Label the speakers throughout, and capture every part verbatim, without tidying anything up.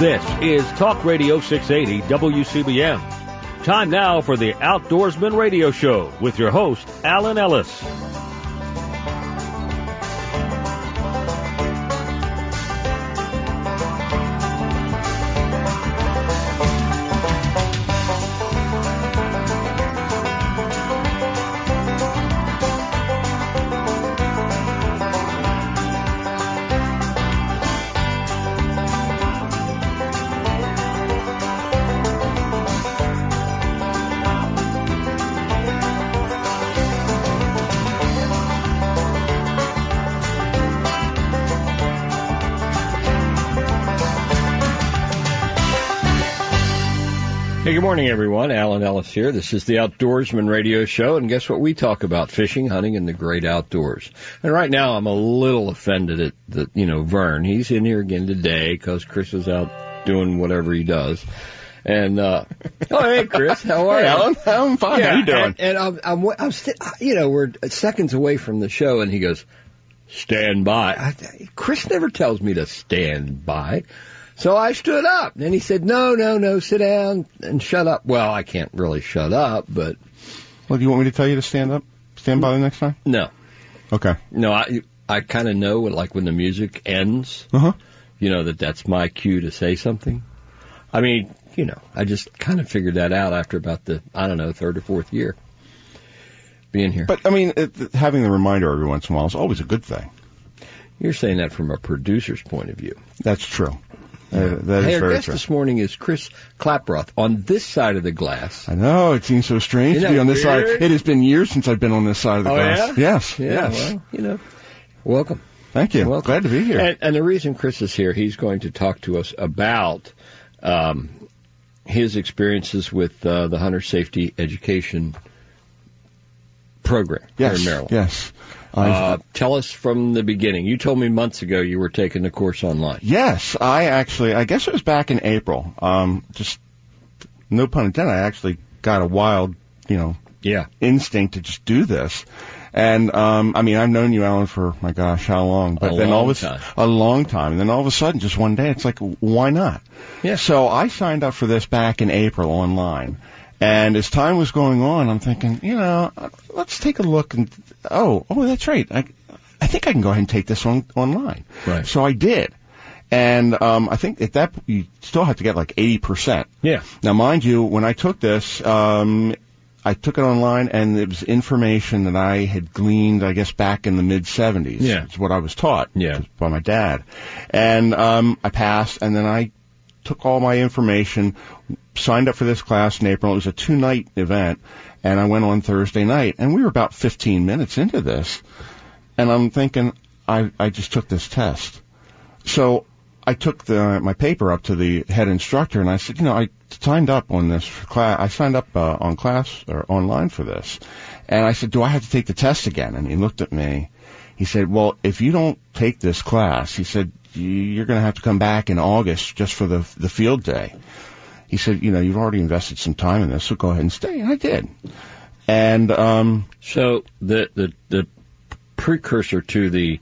Speaker 1: This is Talk Radio six eighty W C B M. Time now for the Outdoorsman Radio Show with your host, Alan Ellis. Hey, good morning, everyone. Alan Ellis here. This is the Outdoorsman Radio Show, and guess what? We talk about fishing, hunting, and the great outdoors. And right now, I'm a little offended at the, you know, Vern. He's in here again today because Chris is out doing whatever he does. And uh, oh, hey, Chris, how are
Speaker 2: hey,
Speaker 1: you?
Speaker 2: Alan, I'm fine.
Speaker 1: Yeah,
Speaker 2: how you doing?
Speaker 1: And, and I'm, I'm, I'm st- you know, we're seconds away from the show, and he goes, "Stand by." I, Chris never tells me to stand by. So I stood up, and he said, no, no, no, sit down and shut up. Well, I can't really shut up, but...
Speaker 2: Well, do you want me to tell you to stand up? Stand by the next time?
Speaker 1: No.
Speaker 2: Okay.
Speaker 1: No, I I kind of know, when, like, when the music ends,
Speaker 2: uh-huh.
Speaker 1: you know, that that's my cue to say something. I mean, you know, I just kind of figured that out after about the, I don't know, third or fourth year being here.
Speaker 2: But, I mean, it, having the reminder every once in a while is always a good thing.
Speaker 1: You're saying that from a producer's point of view.
Speaker 2: That's true. Uh, that
Speaker 1: hey,
Speaker 2: is
Speaker 1: our
Speaker 2: very
Speaker 1: guest
Speaker 2: true.
Speaker 1: this morning is Chris Klaproth on this side of the glass.
Speaker 2: I know, it seems so strange
Speaker 1: Isn't
Speaker 2: to be on this
Speaker 1: weird?
Speaker 2: side. It has been years since I've been on this side of the
Speaker 1: oh,
Speaker 2: glass.
Speaker 1: Yeah?
Speaker 2: Yes,
Speaker 1: yeah,
Speaker 2: yes.
Speaker 1: Well, you know, welcome.
Speaker 2: Thank you.
Speaker 1: Welcome.
Speaker 2: Glad to be here.
Speaker 1: And, and the reason Chris is here, he's going to talk to us about um, his experiences with uh, the Hunter Safety Education Program
Speaker 2: yes,
Speaker 1: here in Maryland.
Speaker 2: Yes.
Speaker 1: Uh, tell us from the beginning. You told me months ago you were taking the course online.
Speaker 2: Yes, I actually, I guess it was back in April. Um, just, no pun intended, I actually got a wild, you know,
Speaker 1: yeah.
Speaker 2: instinct to just do this. And, um, I mean, I've known you, Alan, for, my gosh, how long? But
Speaker 1: a
Speaker 2: then
Speaker 1: long
Speaker 2: all of a,
Speaker 1: time.
Speaker 2: a long time. And then all of a sudden, just one day, it's like, why not?
Speaker 1: Yeah.
Speaker 2: So I signed up for this back in April online. And as time was going on, I'm thinking, you know, let's take a look and, oh, oh, that's right. I, I think I can go ahead and take this on online.
Speaker 1: Right.
Speaker 2: So I did. And, um, I think at that, you still have to get like eighty percent.
Speaker 1: Yeah.
Speaker 2: Now, mind you, when I took this, um, I took it online and it was information that I had gleaned, I guess, back in the mid seventies.
Speaker 1: Yeah.
Speaker 2: It's what I was taught.
Speaker 1: Yeah.
Speaker 2: By my dad. And, um, I passed and then I took all my information, signed up for this class in April. It was a two-night event, and I went on Thursday night, and we were about fifteen minutes into this, and I'm thinking, I, I just took this test. So I took the, my paper up to the head instructor, and I said, you know, I signed up on this class, I signed up uh, on class, or online for this, and I said, do I have to take the test again? And he looked at me, he said, well, if you don't take this class, he said, you're going to have to come back in August just for the the field day. He said, you know, you've already invested some time in this, so go ahead and stay. And I did. And um,
Speaker 1: so the, the the precursor to the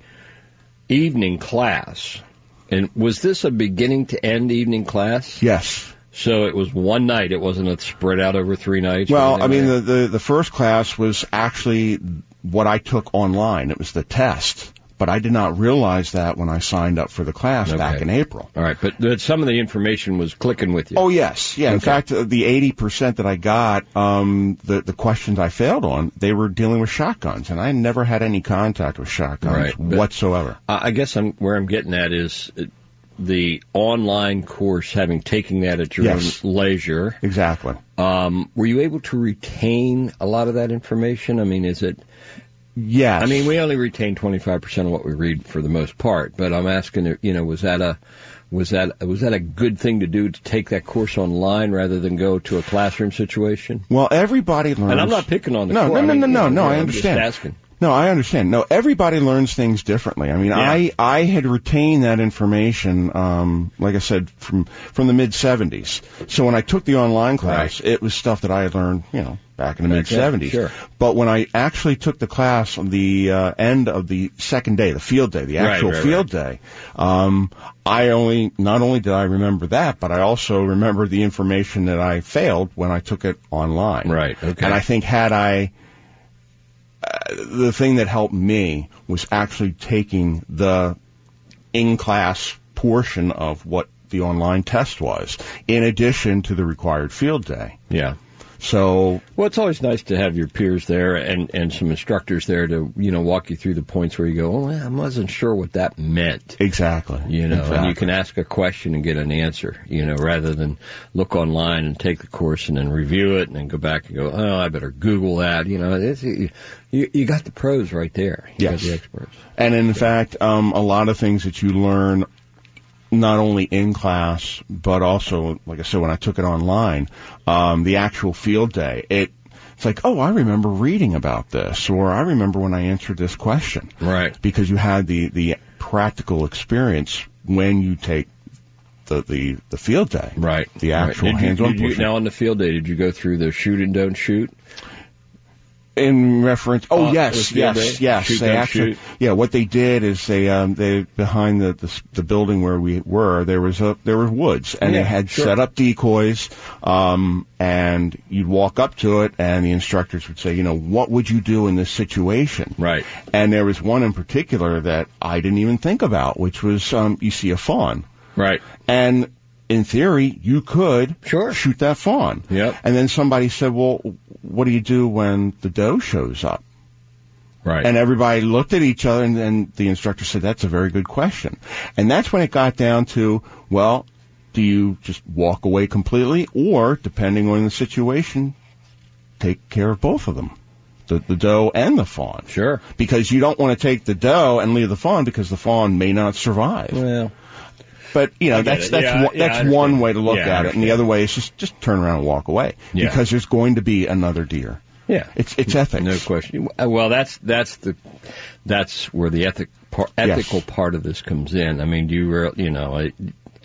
Speaker 1: evening class, and was this a beginning to end evening class?
Speaker 2: Yes.
Speaker 1: So it was one night. It wasn't a spread out over three nights.
Speaker 2: Well, I mean,
Speaker 1: like
Speaker 2: the, the the first class was actually what I took online. It was the test. But I did not realize that when I signed up for the class
Speaker 1: okay.
Speaker 2: back in April.
Speaker 1: All right, but, but some of the information was clicking with you.
Speaker 2: Oh, yes. Yeah, in
Speaker 1: okay.
Speaker 2: fact, uh, the eighty percent that I got, um, the, the questions I failed on, they were dealing with shotguns, and I never had any contact with shotguns
Speaker 1: right,
Speaker 2: whatsoever.
Speaker 1: I guess I'm, where I'm getting at is the online course, having taken that at your
Speaker 2: yes.
Speaker 1: own leisure.
Speaker 2: Exactly.
Speaker 1: Um, were you able to retain a lot of that information? I mean, is it...
Speaker 2: Yes.
Speaker 1: I mean, we only retain twenty-five percent of what we read for the most part, but I'm asking, you know, was that a was that was that a good thing to do, to take that course online rather than go to a classroom situation?
Speaker 2: Well, everybody learns.
Speaker 1: And I'm not picking on the
Speaker 2: no,
Speaker 1: course.
Speaker 2: no, no,
Speaker 1: I mean,
Speaker 2: no, no,
Speaker 1: you know,
Speaker 2: no. I
Speaker 1: I'm
Speaker 2: understand.
Speaker 1: Just asking.
Speaker 2: No, I understand. No, everybody learns things differently. I mean, yeah. I I had retained that information, um, like I said, from from the mid seventies. So when I took the online class, right. it was stuff that I had learned, you know, back in the mid seventies.
Speaker 1: Sure.
Speaker 2: But when I actually took the class on the uh, end of the second day, the field day, the actual
Speaker 1: right, right,
Speaker 2: field
Speaker 1: right.
Speaker 2: day, um, I only not only did I remember that, but I also remember the information that I failed when I took it online.
Speaker 1: Right. Okay.
Speaker 2: And I think had I Uh, the thing that helped me was actually taking the in-class portion of what the online test was, in addition to the required field day.
Speaker 1: Yeah.
Speaker 2: So,
Speaker 1: well, it's always nice to have your peers there and, and some instructors there to, you know, walk you through the points where you go, oh, I wasn't sure what that meant.
Speaker 2: Exactly.
Speaker 1: You know,
Speaker 2: exactly.
Speaker 1: and you can ask a question and get an answer, you know, rather than look online and take the course and then review it and then go back and go, oh, I better Google that. You know, it's, you, you got the pros right there. You
Speaker 2: yes.
Speaker 1: got the experts.
Speaker 2: And in fact, um, a lot of things that you learn not only in class, but also, like I said, when I took it online, um, the actual field day, it, it's like, oh, I remember reading about this, or I remember when I answered this question.
Speaker 1: Right.
Speaker 2: Because you had the, the practical experience when you take the, the, the field day.
Speaker 1: Right.
Speaker 2: The actual
Speaker 1: right. Did you,
Speaker 2: hands-on
Speaker 1: did you,
Speaker 2: portion.
Speaker 1: Now on the field day, did you go through the shoot and don't shoot?
Speaker 2: In reference, oh
Speaker 1: uh,
Speaker 2: yes, yes,
Speaker 1: day?
Speaker 2: yes.
Speaker 1: Shoot,
Speaker 2: they actually,
Speaker 1: shoot.
Speaker 2: yeah. What they did is they, um, they behind the, the the building where we were, there was a there were woods, and
Speaker 1: yeah,
Speaker 2: they had
Speaker 1: sure.
Speaker 2: set up decoys, um, and you'd walk up to it, and the instructors would say, you know, what would you do in this situation?
Speaker 1: Right.
Speaker 2: And there was one in particular that I didn't even think about, which was, um, you see a fawn,
Speaker 1: right,
Speaker 2: and in theory, you could
Speaker 1: sure.
Speaker 2: shoot that fawn.
Speaker 1: Yep.
Speaker 2: And then somebody said, well, what do you do when the doe shows up?
Speaker 1: Right.
Speaker 2: And everybody looked at each other, and then the instructor said, that's a very good question. And that's when it got down to, well, do you just walk away completely, or, depending on the situation, take care of both of them? The, the doe and the fawn.
Speaker 1: Sure.
Speaker 2: Because you don't want to take the doe and leave the fawn, because the fawn may not survive.
Speaker 1: Well...
Speaker 2: But, you know, that's that's
Speaker 1: yeah,
Speaker 2: one,
Speaker 1: yeah,
Speaker 2: that's one way to look
Speaker 1: yeah,
Speaker 2: at it, and the other way is just just turn around and walk away,
Speaker 1: yeah.
Speaker 2: because there's going to be another deer.
Speaker 1: Yeah,
Speaker 2: it's it's ethics.
Speaker 1: No question. Well, that's that's the that's where the ethic par, ethical
Speaker 2: yes.
Speaker 1: part of this comes in. I mean, do you you know, I,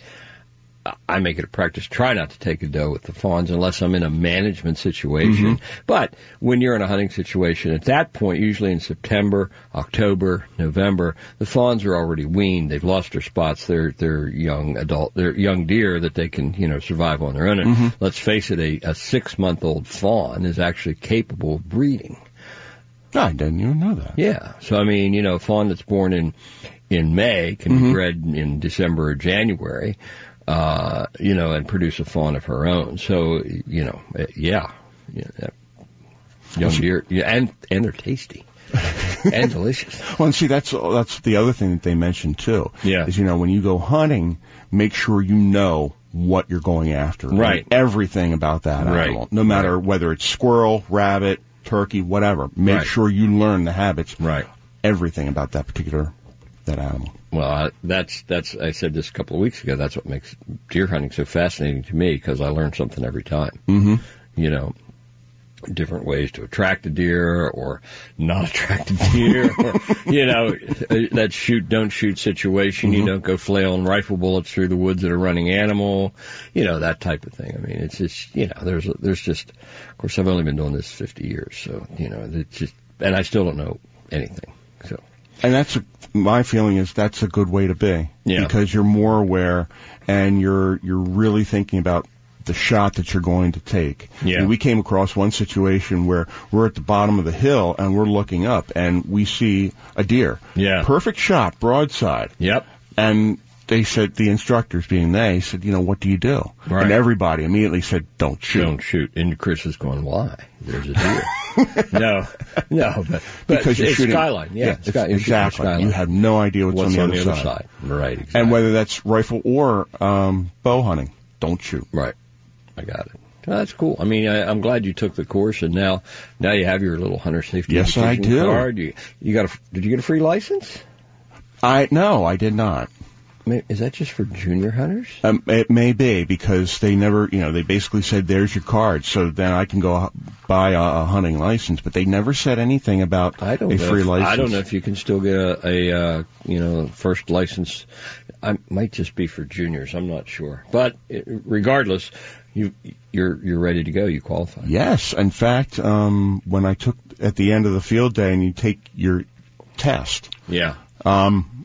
Speaker 1: I make it a practice try not to take a doe with the fawns unless I'm in a management situation. Mm-hmm. But when you're in a hunting situation, at that point, usually in September, October, November, the fawns are already weaned. They've lost their spots. They're they're young adult, they're young deer that they can you know survive on their own. And mm-hmm. let's face it, a, a six month old fawn is actually capable of breeding.
Speaker 2: I didn't even know that.
Speaker 1: Yeah. So I mean, you know, a fawn that's born in in May can mm-hmm. be bred in December or January. Uh, you know, and produce a fawn of her own. So, you know, yeah, yeah young deer, yeah, and and they're tasty and delicious.
Speaker 2: Well, and see, that's that's the other thing that they mentioned too.
Speaker 1: Yeah,
Speaker 2: is you know when you go hunting, make sure you know what you're going after.
Speaker 1: Right,
Speaker 2: and everything about that animal,
Speaker 1: right.
Speaker 2: no matter
Speaker 1: right.
Speaker 2: whether it's squirrel, rabbit, turkey, whatever. Make
Speaker 1: right.
Speaker 2: sure you learn the habits.
Speaker 1: Right,
Speaker 2: everything about that particular that animal.
Speaker 1: Well, uh, that's, that's, I said this a couple of weeks ago, that's what makes deer hunting so fascinating to me, because I learn something every time.
Speaker 2: Mm-hmm.
Speaker 1: You know, different ways to attract a deer or not attract a deer, or, you know, that shoot, don't shoot situation. Mm-hmm. You don't go flailing rifle bullets through the woods at a running animal, you know, that type of thing. I mean, it's just, you know, there's, there's just, of course, I've only been doing this fifty years, so, you know, it's just, and I still don't know anything, so.
Speaker 2: And that's a, my feeling is that's a good way to be,
Speaker 1: yeah.
Speaker 2: because you're more aware and you're you're really thinking about the shot that you're going to take.
Speaker 1: Yeah.
Speaker 2: And we came across one situation where we're at the bottom of the hill and we're looking up and we see a deer.
Speaker 1: Yeah.
Speaker 2: Perfect shot, broadside.
Speaker 1: Yep.
Speaker 2: And they said, the instructors being they, said, you know, what do you do?
Speaker 1: Right.
Speaker 2: And everybody immediately said, don't shoot.
Speaker 1: Don't shoot. And Chris is going, why? There's a deer. no, no, but, but
Speaker 2: because you're
Speaker 1: it's
Speaker 2: shooting,
Speaker 1: skyline. Yeah,
Speaker 2: yeah
Speaker 1: it's sky,
Speaker 2: exactly.
Speaker 1: Skyline.
Speaker 2: You have no idea what's,
Speaker 1: what's
Speaker 2: on,
Speaker 1: on
Speaker 2: the,
Speaker 1: the
Speaker 2: other,
Speaker 1: other
Speaker 2: side.
Speaker 1: side. Right, exactly.
Speaker 2: And whether that's rifle or um, bow hunting, don't shoot.
Speaker 1: Right. I got it. Well, that's cool. I mean, I, I'm glad you took the course, and now now you have your little hunter safety
Speaker 2: yes, I do.
Speaker 1: card. You, you got a, did you get a free license?
Speaker 2: I no, I did not.
Speaker 1: is that just for junior hunters?
Speaker 2: Um, it may be, because they never, you know, they basically said, there's your card, so then I can go buy a, a hunting license, but they never said anything about
Speaker 1: I don't
Speaker 2: a
Speaker 1: know
Speaker 2: free
Speaker 1: if,
Speaker 2: license.
Speaker 1: I don't know if you can still get a, a uh, you know, first license. I might just be for juniors. I'm not sure. But it, regardless, you, you're you're ready to go. You qualify.
Speaker 2: Yes. In fact, um, when I took at the end of the field day and you take your test,
Speaker 1: yeah,
Speaker 2: um,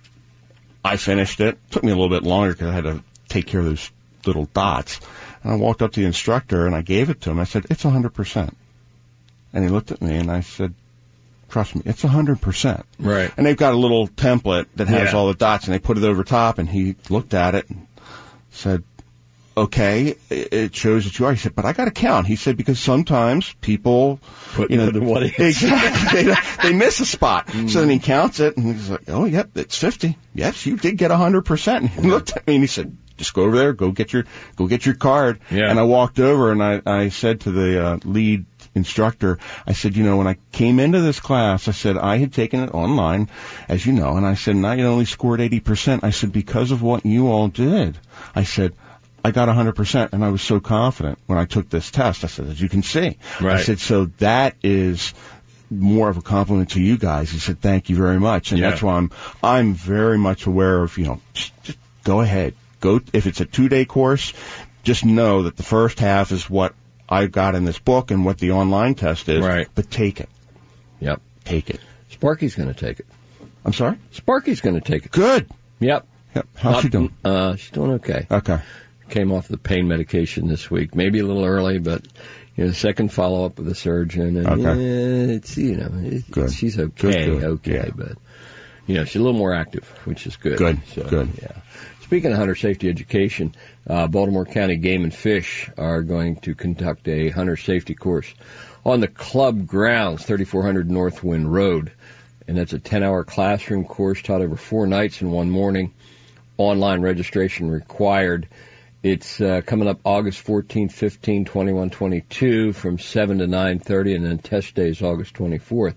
Speaker 2: I finished it. It took me a little bit longer because I had to take care of those little dots. And I walked up to the instructor and I gave it to him. I said, "It's one hundred percent." And he looked at me and I said, "Trust me, it's one hundred percent."
Speaker 1: Right.
Speaker 2: And they've got a little template that has
Speaker 1: Yeah.
Speaker 2: all the dots, and they put it over top, and he looked at it and said, "Okay, it shows that you are." He said, "But I got to count." He said, "Because sometimes people,
Speaker 1: Put,
Speaker 2: you know,
Speaker 1: put in what it is.
Speaker 2: exactly, they, they miss a spot." Mm. So then he counts it, and he's like, "Oh, yep, it's fifty. Yes, you did get one hundred percent." And he looked at me and he said, "Just go over there, go get your, go get your card."
Speaker 1: Yeah.
Speaker 2: And I walked over and I, I said to the uh, lead instructor, I said, "You know, when I came into this class, I said I had taken it online, as you know, and I said, and I had only scored eighty percent. I said, because of what you all did, I said, I got one hundred percent, and I was so confident when I took this test." I said, "As you can see."
Speaker 1: Right.
Speaker 2: I said, "So that is more of a compliment to you guys." He said, "Thank you very much." And
Speaker 1: Yeah.
Speaker 2: that's why I'm, I'm very much aware of, you know, just, just go ahead. Go, if it's a two-day course, just know that the first half is what I got in this book and what the online test is.
Speaker 1: Right.
Speaker 2: But take it.
Speaker 1: Yep.
Speaker 2: Take it.
Speaker 1: Sparky's going to take it.
Speaker 2: I'm sorry?
Speaker 1: Sparky's going to take it.
Speaker 2: Good.
Speaker 1: Yep.
Speaker 2: Yep. How's
Speaker 1: Not,
Speaker 2: she doing?
Speaker 1: Uh, she's doing okay.
Speaker 2: Okay.
Speaker 1: Came off the pain medication this week. Maybe a little early, but you know, second follow up with the surgeon, and
Speaker 2: Okay.
Speaker 1: yeah, it's you know, it's,
Speaker 2: Good.
Speaker 1: she's okay,
Speaker 2: Good, good.
Speaker 1: okay,
Speaker 2: Yeah.
Speaker 1: but you know, she's a little more active, which is good.
Speaker 2: Good,
Speaker 1: So,
Speaker 2: good.
Speaker 1: Yeah. Speaking of hunter safety education, uh, Baltimore County Game and Fish are going to conduct a hunter safety course on the club grounds, thirty-four hundred North Wind Road. And that's a ten-hour classroom course taught over four nights and one morning. Online registration required. It's uh, coming up August fourteenth, fifteenth, twenty-one, twenty-two from seven to nine thirty, and then test day is August twenty-fourth.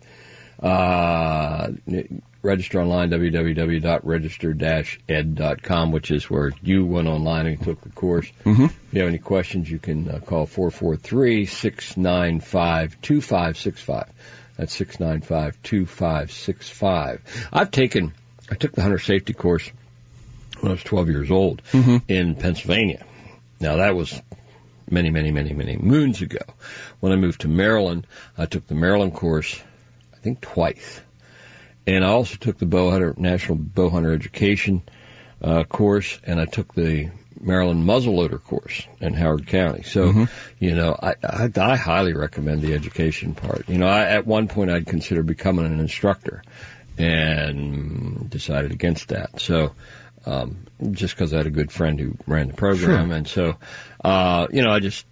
Speaker 1: Uh, register online, w w w dot register dash ed dot com, which is where you went online and took the course.
Speaker 2: Mm-hmm.
Speaker 1: If you have any questions, you can uh, call four four three, six nine five, two five six five. That's six nine five, two five six five. I've taken, I took the hunter safety course when I was twelve years old
Speaker 2: mm-hmm.
Speaker 1: in Pennsylvania. Now that was many, many, many, many moons ago. When I moved to Maryland, I took the Maryland course, I think twice. And I also took the bow hunter, National Bow Hunter Education uh, course, and I took the Maryland muzzleloader course in Howard County. So,
Speaker 2: mm-hmm.
Speaker 1: you know, I, I, I highly recommend the education part. You know, I, at one point I'd consider becoming an instructor and decided against that. So, um, just because I had a good friend who ran the program.
Speaker 2: Sure.
Speaker 1: And so, uh, you know, I just,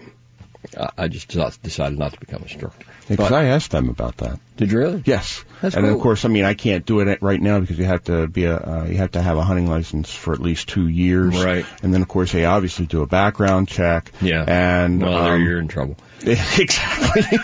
Speaker 1: I just decided not to become an instructor.
Speaker 2: Because I asked them about that.
Speaker 1: Did you really?
Speaker 2: Yes.
Speaker 1: That's
Speaker 2: and
Speaker 1: cool.
Speaker 2: of course, I mean, I can't do it right now because you have to be a, uh, you have to have a hunting license for at least two years.
Speaker 1: Right.
Speaker 2: And then, of course, they obviously do a background check.
Speaker 1: Yeah.
Speaker 2: And
Speaker 1: well,
Speaker 2: um,
Speaker 1: there you're in trouble.
Speaker 2: Exactly.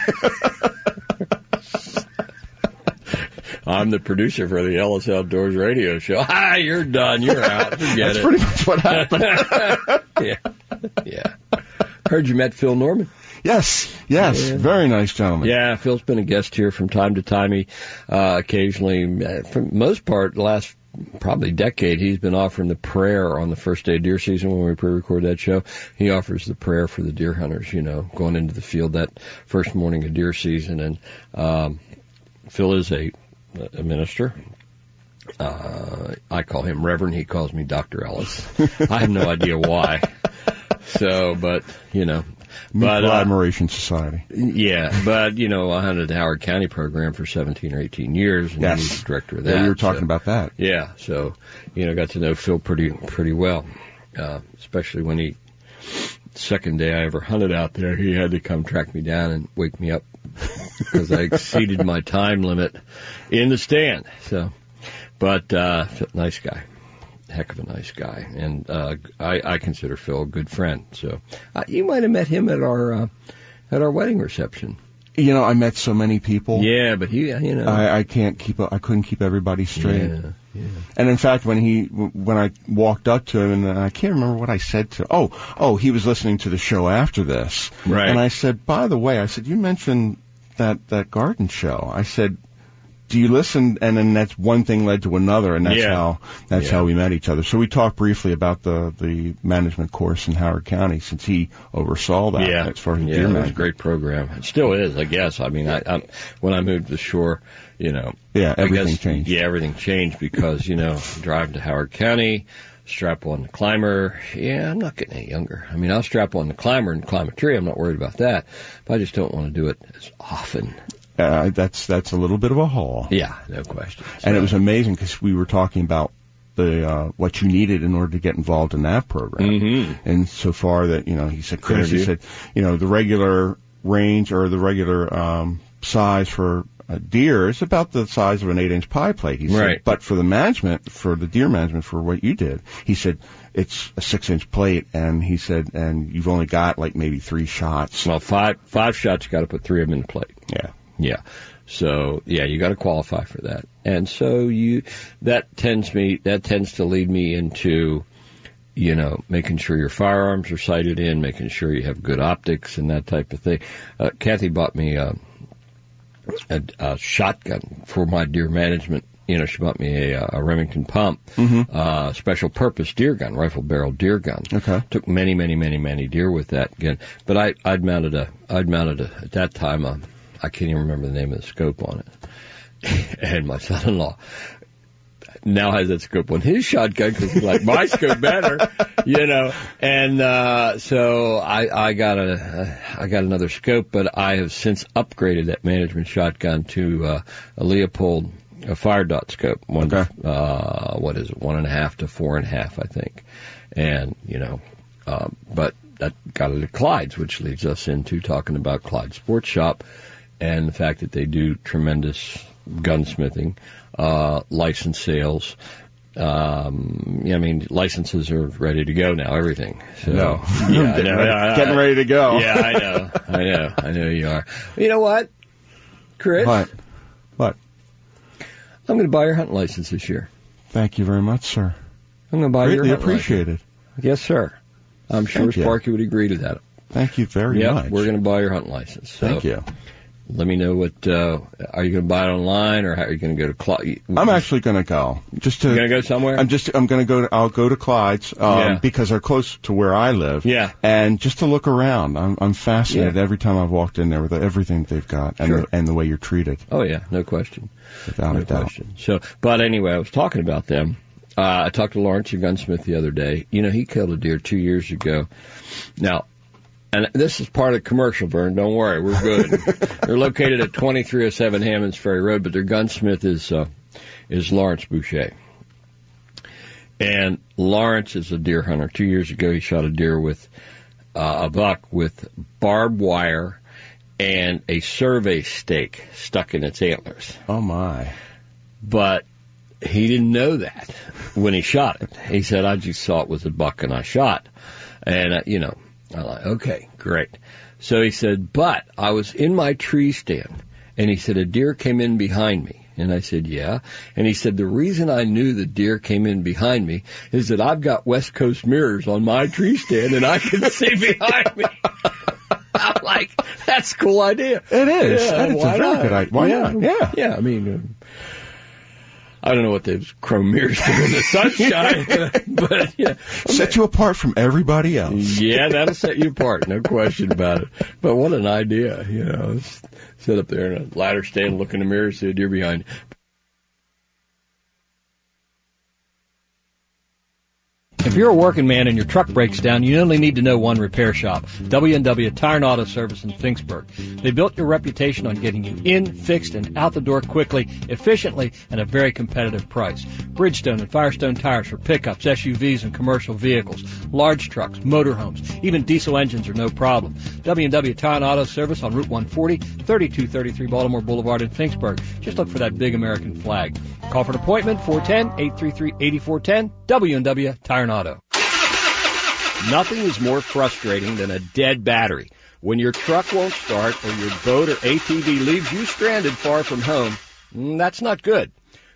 Speaker 1: I'm the producer for the Ellis Outdoors radio show. Ah, you're done. You're out. Forget
Speaker 2: That's
Speaker 1: it.
Speaker 2: pretty much what happened.
Speaker 1: yeah. Yeah. Heard you met Phil Norman.
Speaker 2: Yes. Yes.
Speaker 1: Yeah.
Speaker 2: Very nice gentleman.
Speaker 1: Yeah, Phil's been a guest here from time to time. He uh, occasionally, uh, for the most part, the last probably decade, he's been offering the prayer on the first day of deer season when we pre-record that show. He offers the prayer for the deer hunters, you know, going into the field that first morning of deer season. And um, Phil is a, a minister. Uh, I call him Reverend. He calls me Doctor Ellis. I have no idea why. So, but, you know. But,
Speaker 2: Mutual
Speaker 1: uh,
Speaker 2: Admiration Society.
Speaker 1: Yeah, but, you know, I hunted the Howard County program for seventeen or eighteen years, and
Speaker 2: Yes.
Speaker 1: he was director of that.
Speaker 2: Yeah, we were talking
Speaker 1: so,
Speaker 2: about that.
Speaker 1: Yeah, so, you know, got to know Phil pretty pretty well, uh, especially when he, second day I ever hunted out there, he had to come track me down and wake me up because I exceeded my time limit in the stand. So, but, uh, nice guy. Heck of a nice guy, and uh, I, I consider Phil a good friend. So uh, you might have met him at our uh, at our wedding reception.
Speaker 2: You know, I met so many people.
Speaker 1: Yeah, but he, you know,
Speaker 2: I, I can't keep. I couldn't keep everybody straight.
Speaker 1: Yeah, Yeah.
Speaker 2: And in fact, when he, when I walked up to him, and I can't remember what I said to, oh, oh, he was listening to the show after this.
Speaker 1: Right.
Speaker 2: And I said, by the way, I said, you mentioned that, that garden show. I said, do you listen? And then that's one thing led to another, and that's
Speaker 1: yeah.
Speaker 2: how, that's
Speaker 1: yeah.
Speaker 2: how we met each other. So we talked briefly about the, the management course in Howard County, since he oversaw that.
Speaker 1: Yeah.
Speaker 2: As far as
Speaker 1: yeah,
Speaker 2: deer
Speaker 1: it was a
Speaker 2: management.
Speaker 1: great program. It still is, I guess. I mean, I, I when I moved to the shore, you know.
Speaker 2: Yeah, everything
Speaker 1: I guess,
Speaker 2: changed.
Speaker 1: Yeah, everything changed because, you know, driving to Howard County, strap on the climber. Yeah, I'm not getting any younger. I mean, I'll strap on the climber and climb a tree. I'm not worried about that. But I just don't want to do it as often.
Speaker 2: Uh, that's, that's a little bit of a haul.
Speaker 1: Yeah, no question. So,
Speaker 2: and it was amazing because we were talking about the, uh, what you needed in order to get involved in that program.
Speaker 1: Mm-hmm.
Speaker 2: And so far that, you know, he said, Chris,
Speaker 1: Interview.
Speaker 2: he said, you know, the regular range or the regular, um, size for a deer is about the size of an eight inch pie plate. He said,
Speaker 1: right.
Speaker 2: But for the management, for the deer management, for what you did, he said, it's a six inch plate. And he said, and you've only got like maybe three shots.
Speaker 1: Well, five, five shots, you got to put three of them in the plate.
Speaker 2: Yeah.
Speaker 1: Yeah. So, yeah, you got to qualify for that. And so you, that tends me, that tends to lead me into, you know, making sure your firearms are sighted in, making sure you have good optics and that type of thing. Uh, Kathy bought me a, a, a shotgun for my deer management. You know, she bought me a, a Remington pump,
Speaker 2: Mm-hmm.
Speaker 1: uh, special purpose deer gun, rifle barrel deer gun.
Speaker 2: Okay.
Speaker 1: Took many, many, many, many deer with that gun. But I, I'd mounted a, I'd mounted a, at that time, a, I can't even remember the name of the scope on it. And my son-in-law now has that scope on his shotgun because he liked my scope better, you know. And uh so I, I got a, I got another scope, but I have since upgraded that management shotgun to uh, a Leopold a fire dot scope. One,
Speaker 2: okay.
Speaker 1: uh, what is it? One and a half to four and a half, I think. And you know, um, but that got it at Clyde's, which leads us into talking about Clyde Sports Shop. And the fact that they do tremendous gunsmithing, uh, license sales. Um, yeah, I mean, licenses are ready to go now, everything. So,
Speaker 2: no.
Speaker 1: yeah,
Speaker 2: getting,
Speaker 1: I know,
Speaker 2: ready,
Speaker 1: I, I,
Speaker 2: getting ready to go.
Speaker 1: Yeah, I know, I know, I know you are. You know what, Chris?
Speaker 2: What? What?
Speaker 1: I'm going to buy your hunting license this year.
Speaker 2: Thank you very much, sir.
Speaker 1: I'm going to buy
Speaker 2: Greatly
Speaker 1: your hunting
Speaker 2: appreciated.
Speaker 1: license. Yes, sir. I'm sure
Speaker 2: Thank
Speaker 1: Sparky
Speaker 2: you.
Speaker 1: would agree to that.
Speaker 2: Thank you very
Speaker 1: yep,
Speaker 2: much.
Speaker 1: We're going to buy your hunting license. So.
Speaker 2: Thank you.
Speaker 1: Let me know what, uh, are you going to buy it online or how are you going to go to Clyde?
Speaker 2: I'm actually going to go. Just to,
Speaker 1: You're going to go somewhere?
Speaker 2: I'm just, I'm going to go to, I'll go to Clyde's, um,
Speaker 1: Yeah.
Speaker 2: because they're close to where I live.
Speaker 1: Yeah.
Speaker 2: And just to look around. I'm, I'm fascinated
Speaker 1: Yeah.
Speaker 2: every time I've walked in there with everything that they've got and,
Speaker 1: Sure.
Speaker 2: the, and the way you're treated.
Speaker 1: Oh yeah, no question.
Speaker 2: Without
Speaker 1: no
Speaker 2: a doubt.
Speaker 1: question. So, but anyway, I was talking about them. Uh, I talked to Lawrence, your gunsmith, the other day. You know, he killed a deer two years ago. Now, and this is part of the commercial, Vern. Don't worry, we're good. They're located at twenty-three oh seven Hammonds Ferry Road, but their gunsmith is uh, is Lawrence Boucher. And Lawrence is a deer hunter. Two years ago, he shot a deer with uh, a buck with barbed wire and a survey stake stuck in its antlers.
Speaker 2: Oh my.
Speaker 1: But he didn't know that when he shot it. He said, I just saw it was a buck and I shot. And, uh, you know, I'm like, okay, great. So he said, but I was in my tree stand, and he said, a deer came in behind me. And I said, yeah. And he said, the reason I knew the deer came in behind me is that I've got West Coast mirrors on my tree stand, and I can see behind me. I'm like, that's a cool idea.
Speaker 2: It is.
Speaker 1: Yeah,
Speaker 2: It's
Speaker 1: why
Speaker 2: a very
Speaker 1: not?
Speaker 2: good idea. Why
Speaker 1: yeah.
Speaker 2: not? Yeah.
Speaker 1: Yeah, I mean, um, I don't know what those chrome mirrors do in the sunshine, but yeah.
Speaker 2: Set you apart from everybody else.
Speaker 1: Yeah, that'll set you apart, no question about it. But what an idea, you know, sit up there in a ladder stand, look in the mirror, see a deer behind you.
Speaker 3: If you're a working man and your truck breaks down, you only need to know one repair shop, W and W Tire and Auto Service in Finksburg. They built your reputation on getting you in, fixed, and out the door quickly, efficiently, and at a very competitive price. Bridgestone and Firestone tires for pickups, S U Vs, and commercial vehicles, large trucks, motorhomes, even diesel engines are no problem. W and W Tire and Auto Service on Route one forty, thirty-two thirty-three Baltimore Boulevard in Finksburg. Just look for that big American flag. Call for an appointment, four one zero, eight three three, eight four one zero, W and W Tire and Auto.
Speaker 1: Nothing is more frustrating than a dead battery. When your truck won't start or your boat or A T V leaves you stranded far from home, that's not good.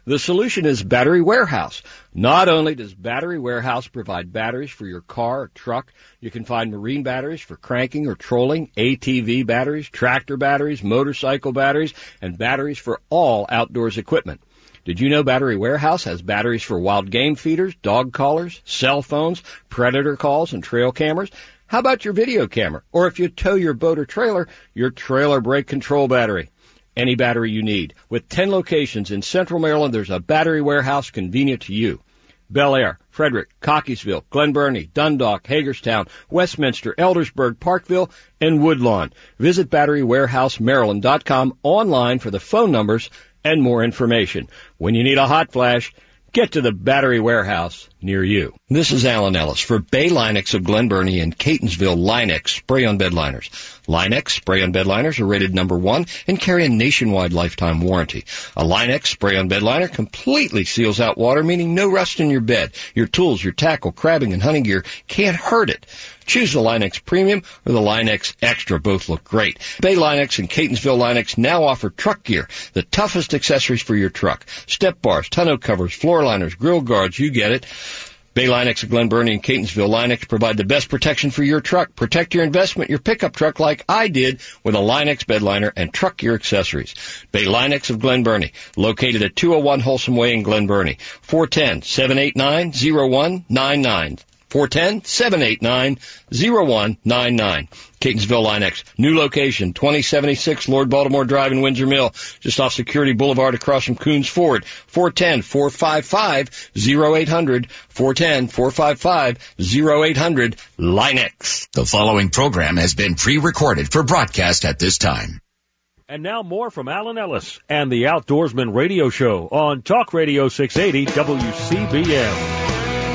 Speaker 1: The solution is Battery Warehouse. Not only does Battery Warehouse provide batteries for your car or truck, you can find marine batteries for cranking or trolling, A T V batteries, tractor batteries, motorcycle batteries, and batteries for all outdoors equipment. Did you know Battery Warehouse has batteries for wild game feeders, dog collars, cell phones, predator calls, and trail cameras? How about your video camera? Or if you tow your boat or trailer, your trailer brake control battery. Any battery you need. With ten locations in Central Maryland, there's a Battery Warehouse convenient to you. Bel Air, Frederick, Cockeysville, Glen Burnie, Dundalk, Hagerstown, Westminster, Eldersburg, Parkville, and Woodlawn. Visit battery warehouse maryland dot com online for the phone numbers and more information. When you need a hot flash, get to the Battery Warehouse near you. This is Alan Ellis for Bay Linex of Glen Burnie and Catonsville Linex spray-on bed liners. Linex spray-on bed liners are rated number one and carry a nationwide lifetime warranty. A Linex spray-on bed liner completely seals out water, meaning no rust in your bed. Your tools, your tackle, crabbing, and hunting gear can't hurt it. Choose the Linex Premium or the Linex Extra. Both look great. Bay Linex and Catonsville Linex now offer truck gear, the toughest accessories for your truck. Step bars, tonneau covers, floor liners, grill guards, you get it. Bay Linex of Glen Burnie and Catonsville Linex provide the best protection for your truck. Protect your investment, your pickup truck like I did with a Linex bed liner and truck gear accessories. Bay Linex of Glen Burnie, located at two oh one Wholesome Way in Glen Burnie. four one zero, seven eight nine, zero one nine nine. four one zero, seven eight nine, zero one nine nine. Catonsville Linex, new location, twenty seventy-six Lord Baltimore Drive in Windsor Mill, just off Security Boulevard across from Coons Ford. four one zero, four five five, zero eight zero zero, four one zero, four five five, zero eight zero zero, Linex.
Speaker 4: The following program has been pre-recorded for broadcast at this time.
Speaker 5: And now more from Alan Ellis and the Outdoorsman Radio Show on Talk Radio six eighty W C B M.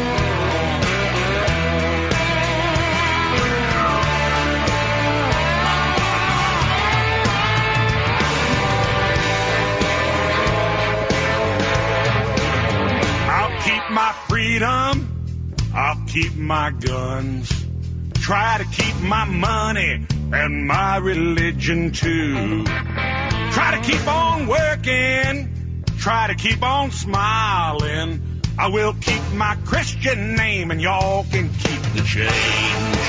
Speaker 6: I'll keep my guns, try to keep my money and my religion too. Try to keep on working, try to keep on smiling. I will keep my Christian name and y'all can keep the change.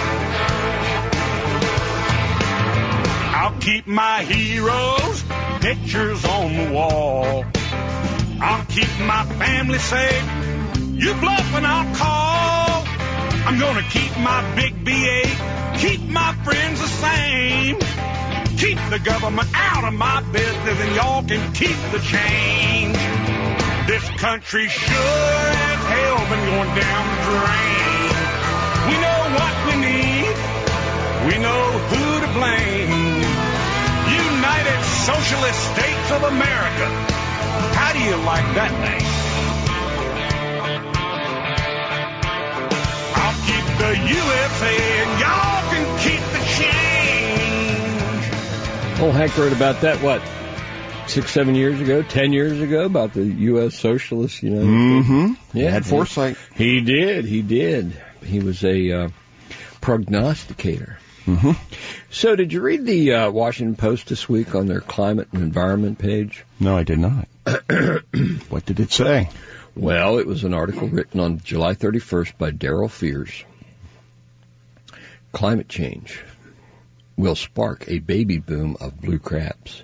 Speaker 6: I'll keep my heroes, pictures on the wall. I'll keep my family safe. You bluff and I'll call. I'm gonna keep my big B eight, keep my friends the same. Keep the government out of my business and y'all can keep the change. This country sure as hell been going down the drain. We know what we need, we know who to blame. United Socialist States of America. How do you like that name? The U S A and y'all can keep the change.
Speaker 1: Old Hank wrote about that, what, six, seven years ago, ten years ago, about the U S socialists, you know.
Speaker 2: Mm-hmm.
Speaker 1: Yeah,
Speaker 2: had foresight.
Speaker 1: He did, he did. He was a uh, prognosticator.
Speaker 2: Mm-hmm.
Speaker 1: So did you read the uh, Washington Post this week on their climate and environment page?
Speaker 2: No, I did not. What did it say?
Speaker 1: Well, it was an article written on July thirty-first by Daryl Fears. Climate change will spark a baby boom of blue crabs.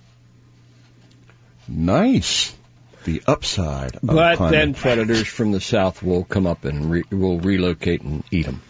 Speaker 2: Nice. The upside of
Speaker 1: But
Speaker 2: climate.
Speaker 1: then predators from the south will come up and re- will relocate and eat them.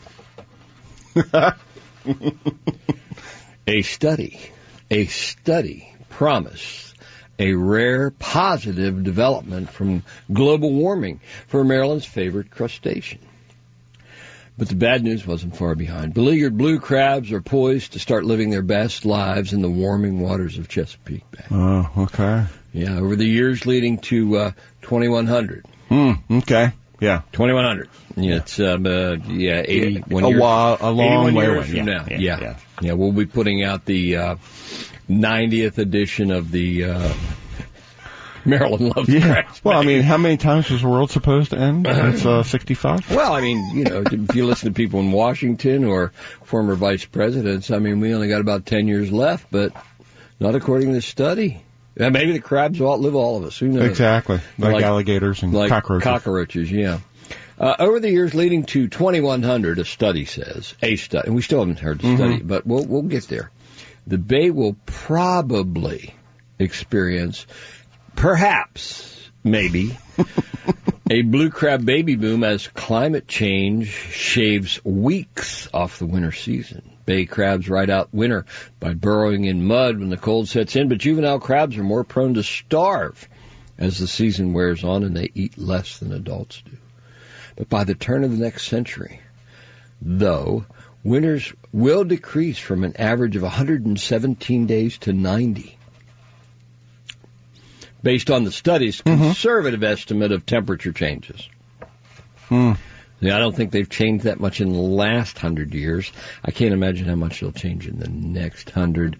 Speaker 1: A study, a study promised a rare positive development from global warming for Maryland's favorite crustacean. But the bad news wasn't far behind. Beleaguered blue crabs are poised to start living their best lives in the warming waters of Chesapeake Bay.
Speaker 2: Oh, okay.
Speaker 1: Yeah, over the years leading to uh, twenty-one hundred.
Speaker 2: Hmm, okay. Yeah.
Speaker 1: twenty-one hundred. Yeah, it's, um, uh, yeah, eighty-one
Speaker 2: a
Speaker 1: years.
Speaker 2: While, a long way
Speaker 1: years
Speaker 2: away.
Speaker 1: from
Speaker 2: Yeah,
Speaker 1: now.
Speaker 2: yeah,
Speaker 1: Yeah.
Speaker 2: yeah.
Speaker 1: Yeah, we'll be putting out the uh, ninetieth edition of the uh, Maryland Loves
Speaker 2: Yeah.
Speaker 1: Crabs.
Speaker 2: Well, I mean, how many times is the world supposed to end? It's uh, sixty-five?
Speaker 1: Well, I mean, you know, if you listen to people in Washington or former vice presidents, I mean, we only got about ten years left, but not according to the study. Yeah, maybe the crabs will outlive all of us. Who knows?
Speaker 2: Exactly. Like,
Speaker 1: Like-
Speaker 2: alligators and
Speaker 1: Like
Speaker 2: cockroaches.
Speaker 1: cockroaches, yeah. Uh, over the years leading to twenty-one hundred, a study says, a study, and we still haven't heard the
Speaker 2: Mm-hmm.
Speaker 1: study, but we'll, we'll get there. The bay will probably experience, perhaps, maybe, a blue crab baby boom as climate change shaves weeks off the winter season. Bay crabs ride out winter by burrowing in mud when the cold sets in, but juvenile crabs are more prone to starve as the season wears on and they eat less than adults do. But by the turn of the next century, though, winters will decrease from an average of one hundred seventeen days to ninety. Based on the study's conservative mm-hmm. estimate of temperature changes.
Speaker 2: Hmm.
Speaker 1: Yeah, I don't think they've changed that much in the last hundred years. I can't imagine how much they'll change in the next hundred.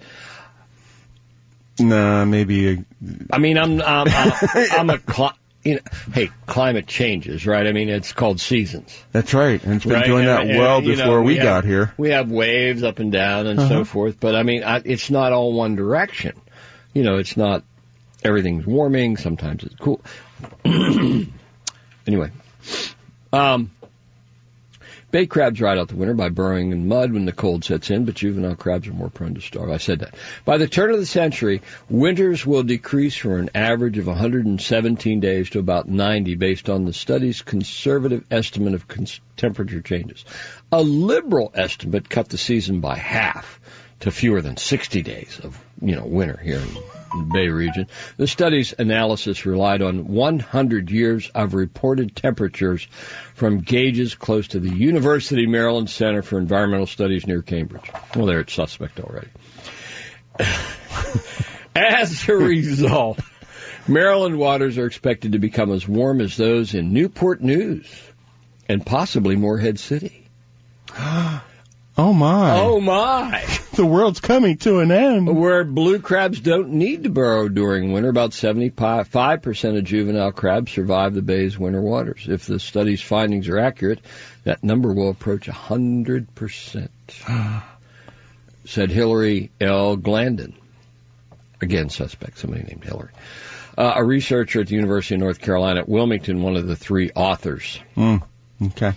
Speaker 2: Nah, maybe. A...
Speaker 1: I mean, I'm I'm I'm, I'm a cli- you know, hey, climate changes, right? I mean, it's called seasons.
Speaker 2: That's right, and it's been
Speaker 1: right?
Speaker 2: doing that
Speaker 1: and,
Speaker 2: well
Speaker 1: and,
Speaker 2: before
Speaker 1: know,
Speaker 2: we,
Speaker 1: we
Speaker 2: got
Speaker 1: have,
Speaker 2: here.
Speaker 1: We have waves up and down and
Speaker 2: uh-huh.
Speaker 1: so forth, but I mean, I, it's not all one direction. You know, it's not everything's warming. Sometimes it's cool. Anyway, um. Bay crabs ride out the winter by burrowing in mud when the cold sets in, but juvenile crabs are more prone to starve. I said that. By the turn of the century, winters will decrease from an average of one hundred seventeen days to about ninety based on the study's conservative estimate of cons- temperature changes. A liberal estimate cut the season by half to fewer than sixty days of, you know, winter here in the Bay region. The study's analysis relied on one hundred years of reported temperatures from gauges close to the University of Maryland Center for Environmental Studies near Cambridge. Well, they're suspect already. As a result, Maryland waters are expected to become as warm as those in Newport News and possibly Morehead City.
Speaker 2: Oh, my.
Speaker 1: Oh, my.
Speaker 2: The world's coming to an end.
Speaker 1: Where blue crabs don't need to burrow during winter, about seventy-five percent of juvenile crabs survive the bay's winter waters. If the study's findings are accurate, that number will approach one hundred percent, said Hillary L. Glandon. Again, suspect, somebody named Hillary. Uh, a researcher at the University of North Carolina at Wilmington, one of the three authors.
Speaker 2: Mm, okay.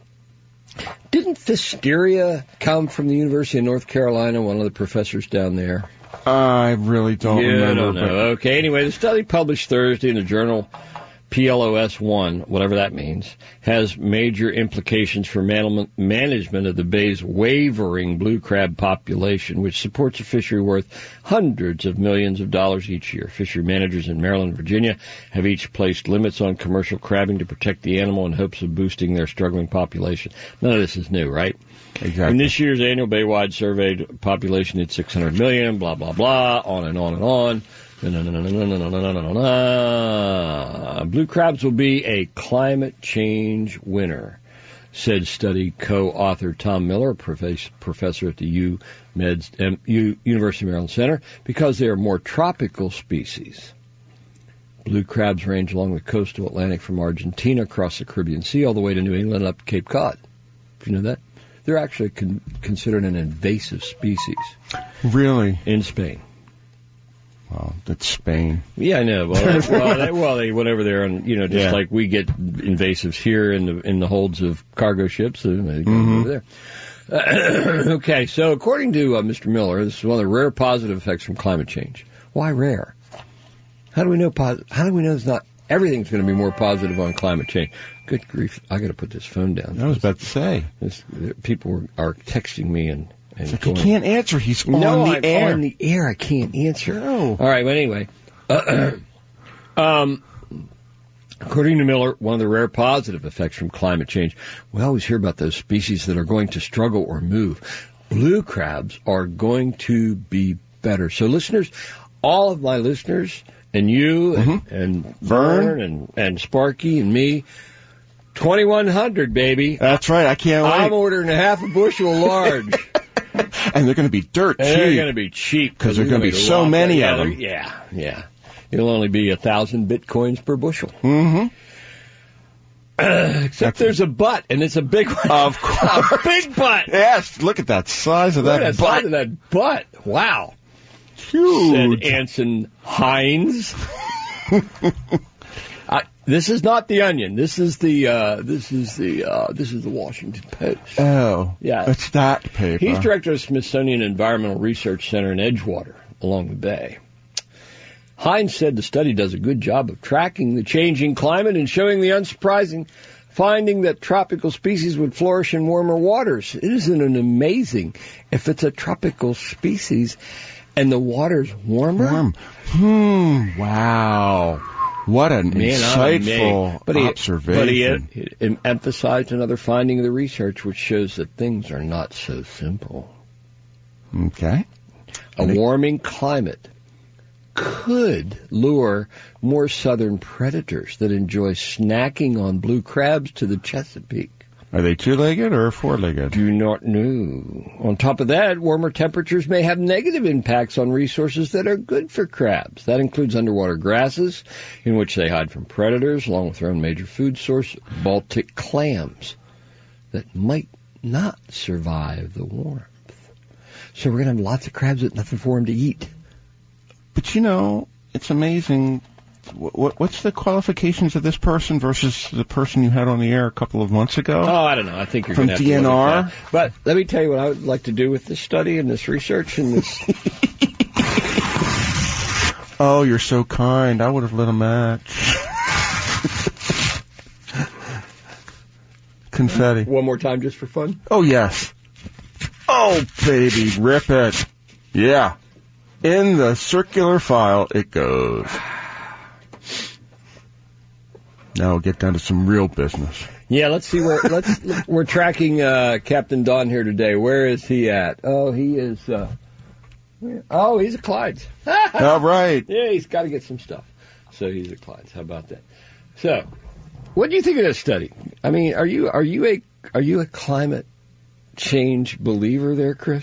Speaker 1: Didn't Fisteria come from the University of North Carolina, one of the professors down there?
Speaker 2: I really don't
Speaker 1: yeah,
Speaker 2: remember.
Speaker 1: I don't know.
Speaker 2: But...
Speaker 1: Okay, anyway, the study published Thursday in the journal P L O S one, whatever that means, has major implications for man- management of the bay's wavering blue crab population, which supports a fishery worth hundreds of millions of dollars each year. Fishery managers in Maryland and Virginia have each placed limits on commercial crabbing to protect the animal in hopes of boosting their struggling population. None of this is new, right?
Speaker 2: Exactly.
Speaker 1: In this year's annual Baywide surveyed population hit six hundred million, blah, blah, blah, on and on and on. No, no, no, no, no, no, no, no, no, no. Blue crabs will be a climate change winner, said study co-author Tom Miller, professor at the U Meds, um, U, University of Maryland Center, because they are more tropical species. Blue crabs range along the coastal Atlantic from Argentina across the Caribbean Sea all the way to New England and up to Cape Cod. Do you know that? They're actually con- considered an invasive species.
Speaker 2: Really?
Speaker 1: In Spain.
Speaker 2: Well, that's Spain.
Speaker 1: Yeah, I know. Well, they, well, they, well, they went over there, and you know, just
Speaker 2: yeah.
Speaker 1: like we get invasives here in the in the holds of cargo ships, so they go
Speaker 2: mm-hmm.
Speaker 1: over there. Uh, okay, so according to uh, Mister Miller, this is one of the rare positive effects from climate change. Why rare? How do we know? Pos- how do we know it's not everything's going to be more positive on climate change? Good grief! I got to put this phone down.
Speaker 2: I was about to say.
Speaker 1: This, people are texting me and. And
Speaker 2: like he can't answer. He's on
Speaker 1: no,
Speaker 2: the
Speaker 1: I'm
Speaker 2: air.
Speaker 1: on the air. I can't answer.
Speaker 2: No.
Speaker 1: All right. Well, anyway, uh, um, according to Miller, one of the rare positive effects from climate change, we always hear about those species that are going to struggle or move. Blue crabs are going to be better. So, listeners, all of my listeners, and you,
Speaker 2: mm-hmm.
Speaker 1: and, and Vern, and, and Sparky, and me. twenty-one hundred, baby.
Speaker 2: That's right. I can't wait.
Speaker 1: I'm ordering a half a bushel large.
Speaker 2: And they're going to be dirt
Speaker 1: and
Speaker 2: cheap.
Speaker 1: They're going to be cheap.
Speaker 2: Because there are going to be so many of them.
Speaker 1: Yeah, yeah. It'll only be a thousand bitcoins per bushel.
Speaker 2: Mm-hmm.
Speaker 1: Uh, except That's there's a butt, and it's a big one.
Speaker 2: Of course.
Speaker 1: A big butt.
Speaker 2: Yes, look at that size of
Speaker 1: look
Speaker 2: that
Speaker 1: at that
Speaker 2: butt.
Speaker 1: size of that butt. Wow.
Speaker 2: Huge.
Speaker 1: Said Anson Hines. I, this is not the Onion. This is the uh, this is the uh, this is the Washington Post.
Speaker 2: Oh,
Speaker 1: yeah,
Speaker 2: it's that paper.
Speaker 1: He's director of the Smithsonian Environmental Research Center in Edgewater, along the bay. Hines said the study does a good job of tracking the changing climate and showing the unsurprising finding that tropical species would flourish in warmer waters. Isn't it amazing? If it's a tropical species and the water's warmer?
Speaker 2: Warm. Hmm. Wow. What an
Speaker 1: Man,
Speaker 2: insightful
Speaker 1: but he,
Speaker 2: observation.
Speaker 1: But he, he emphasized another finding of the research, which shows that things are not so simple.
Speaker 2: Okay.
Speaker 1: A warming climate could lure more southern predators that enjoy snacking on blue crabs to the Chesapeake.
Speaker 2: Are they two-legged or four-legged?
Speaker 1: Do not know. On top of that, warmer temperatures may have negative impacts on resources that are good for crabs. That includes underwater grasses, in which they hide from predators, along with their own major food source, Baltic clams, that might not survive the warmth. So we're going to have lots of crabs with nothing for them to eat.
Speaker 2: But, you know, it's amazing. What, what's the qualifications of this person versus the person you had on the air a couple of months ago?
Speaker 1: Oh, I don't know. I think you're
Speaker 2: from
Speaker 1: going to
Speaker 2: D N R.
Speaker 1: Have to look at that. But let me tell you what I would like to do with this study and this research and this.
Speaker 2: Oh, you're so kind. I would have lit a match. Confetti.
Speaker 1: One more time just for fun?
Speaker 2: Oh, yes. Oh, baby, rip it. Yeah. In the circular file it goes. Now we'll get down to some real business.
Speaker 1: Yeah, let's see where let's we're tracking uh, Captain Don here today. Where is he at? Oh, he is. Uh, oh, he's at Clyde's.
Speaker 2: All right.
Speaker 1: Yeah, he's got to get some stuff. So he's at Clyde's. How about that? So, what do you think of this study? I mean, are you are you a are you a climate change believer there, Chris?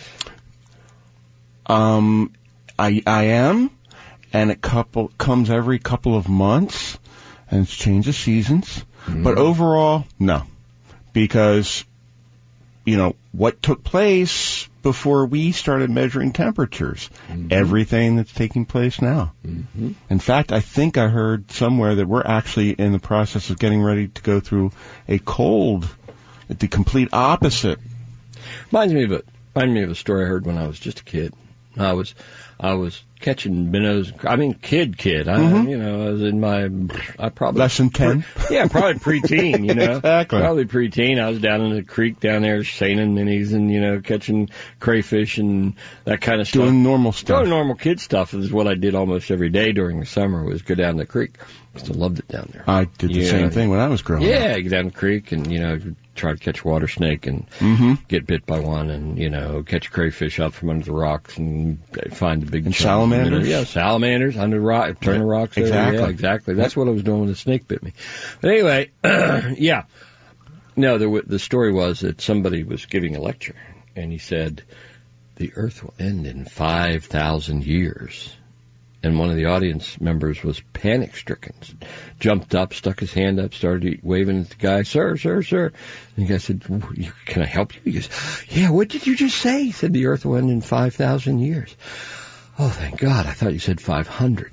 Speaker 2: Um, I I am, and it couple comes every couple of months. And it's changes seasons. Mm-hmm. But overall, no. Because, you know, what took place before we started measuring temperatures? Mm-hmm. Everything that's taking place now. Mm-hmm. In fact, I think I heard somewhere that we're actually in the process of getting ready to go through a cold, the complete opposite.
Speaker 1: Reminds me of a, reminds me of a story I heard when I was just a kid. I was... I was catching minnows. I mean, kid, kid. I, mm-hmm. you know, I was in my, I probably
Speaker 2: less than ten.
Speaker 1: Pre, yeah, probably preteen. You know,
Speaker 2: exactly.
Speaker 1: Probably preteen. I was down in the creek down there, seining minis and you know, catching crayfish and that kind of stuff.
Speaker 2: Doing normal stuff.
Speaker 1: Doing normal kid stuff is what I did almost every day during the summer. Was go down the creek. I still loved it down there.
Speaker 2: I did the
Speaker 1: you
Speaker 2: same
Speaker 1: know,
Speaker 2: thing when I was growing
Speaker 1: yeah,
Speaker 2: up.
Speaker 1: Yeah, get down the creek and you know. Try to catch a water snake and
Speaker 2: mm-hmm.
Speaker 1: get bit by one and, you know, catch crayfish out from under the rocks and find the big...
Speaker 2: And salamanders?
Speaker 1: Yeah, salamanders under the rock, turn the rocks over.
Speaker 2: Exactly.
Speaker 1: Yeah, exactly. That's what I was doing when the snake bit me. But anyway, yeah. No, the, the story was that somebody was giving a lecture and he said, the Earth will end in five thousand years. And one of the audience members was panic-stricken, jumped up, stuck his hand up, started waving at the guy, sir, sir, sir. And the guy said, can I help you? He goes, yeah, what did you just say? He said, the Earth will end in five thousand years. Oh, thank God. I thought you said five hundred.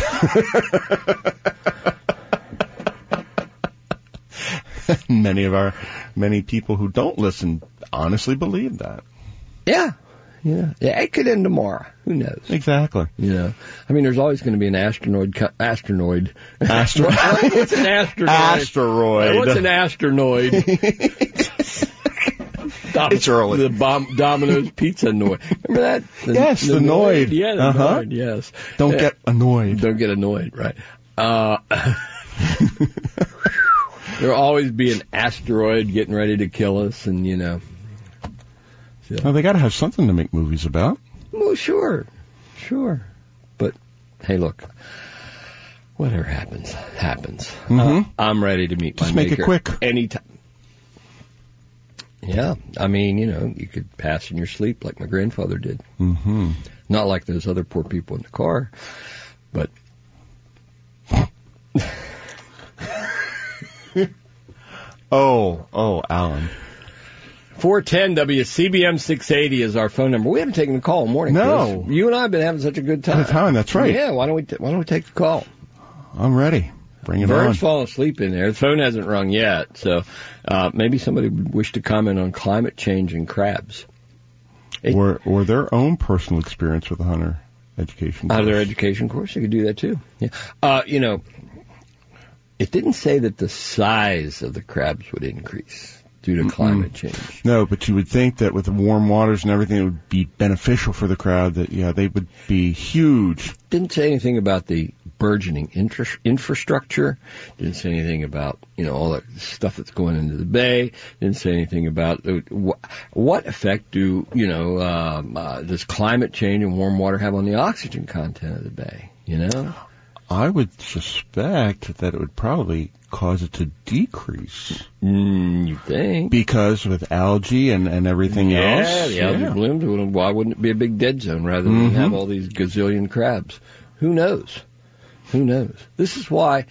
Speaker 2: Many of our, many people who don't listen honestly believe that.
Speaker 1: Yeah. Yeah, yeah, it could end tomorrow. Who knows?
Speaker 2: Exactly.
Speaker 1: You know, I mean, there's always going to be an asteroid. Asteroid.
Speaker 2: Asteroid.
Speaker 1: What's an asteroid?
Speaker 2: Asteroid.
Speaker 1: What's an asteroid? Dom-
Speaker 2: it's early.
Speaker 1: The Bom- Domino's Pizza Noid. Remember that? The,
Speaker 2: yes, the, the Noid.
Speaker 1: Noid. Yeah, the
Speaker 2: uh-huh.
Speaker 1: Noid, yes.
Speaker 2: Don't
Speaker 1: yeah.
Speaker 2: get annoyed.
Speaker 1: Don't get annoyed, right. Uh, there'll always be an asteroid getting ready to kill us, and, you know. So.
Speaker 2: Well, they got to have something to make movies about.
Speaker 1: Well, sure. Sure. But, hey, look. Whatever happens, happens.
Speaker 2: Mm-hmm.
Speaker 1: Uh, I'm ready to meet
Speaker 2: Just
Speaker 1: my
Speaker 2: make
Speaker 1: maker
Speaker 2: it quick.
Speaker 1: Anytime. Yeah, I mean, you know, you could pass in your sleep like my grandfather did.
Speaker 2: Mm-hmm.
Speaker 1: Not like those other poor people in the car, but...
Speaker 2: oh, oh, Alan.
Speaker 1: four ten W C B M six eighty is our phone number. We haven't taken a call all morning.
Speaker 2: No.
Speaker 1: Chris. You and I have been having such a good time.
Speaker 2: Good time, that's right.
Speaker 1: Yeah, why don't we t- why don't we take the call?
Speaker 2: I'm ready. Bring it
Speaker 1: Vern's
Speaker 2: on.
Speaker 1: falling asleep in there. The phone hasn't rung yet, so uh, maybe somebody would wish to comment on climate change and crabs. It,
Speaker 2: or, or their own personal experience with the hunter education course.
Speaker 1: Out of their education course, you could do that too. Yeah, uh, you know, it didn't say that the size of the crabs would increase due to climate mm-hmm. change.
Speaker 2: No, but you would think that with the warm waters and everything, it would be beneficial for the crowd. That yeah, they would be huge.
Speaker 1: Didn't say anything about the burgeoning infra- infrastructure. Didn't say anything about, you know, all the stuff that's going into the bay. Didn't say anything about uh, wh- what effect do, you know, um, uh, does climate change and warm water have on the oxygen content of the bay, you know?
Speaker 2: I would suspect that it would probably cause it to decrease.
Speaker 1: Mm, you think?
Speaker 2: Because with algae and, and everything
Speaker 1: yeah,
Speaker 2: else.
Speaker 1: The algae
Speaker 2: yeah,
Speaker 1: blooms. Why wouldn't it be a big dead zone rather than
Speaker 2: mm-hmm.
Speaker 1: have all these gazillion crabs? Who knows? Who knows? This is why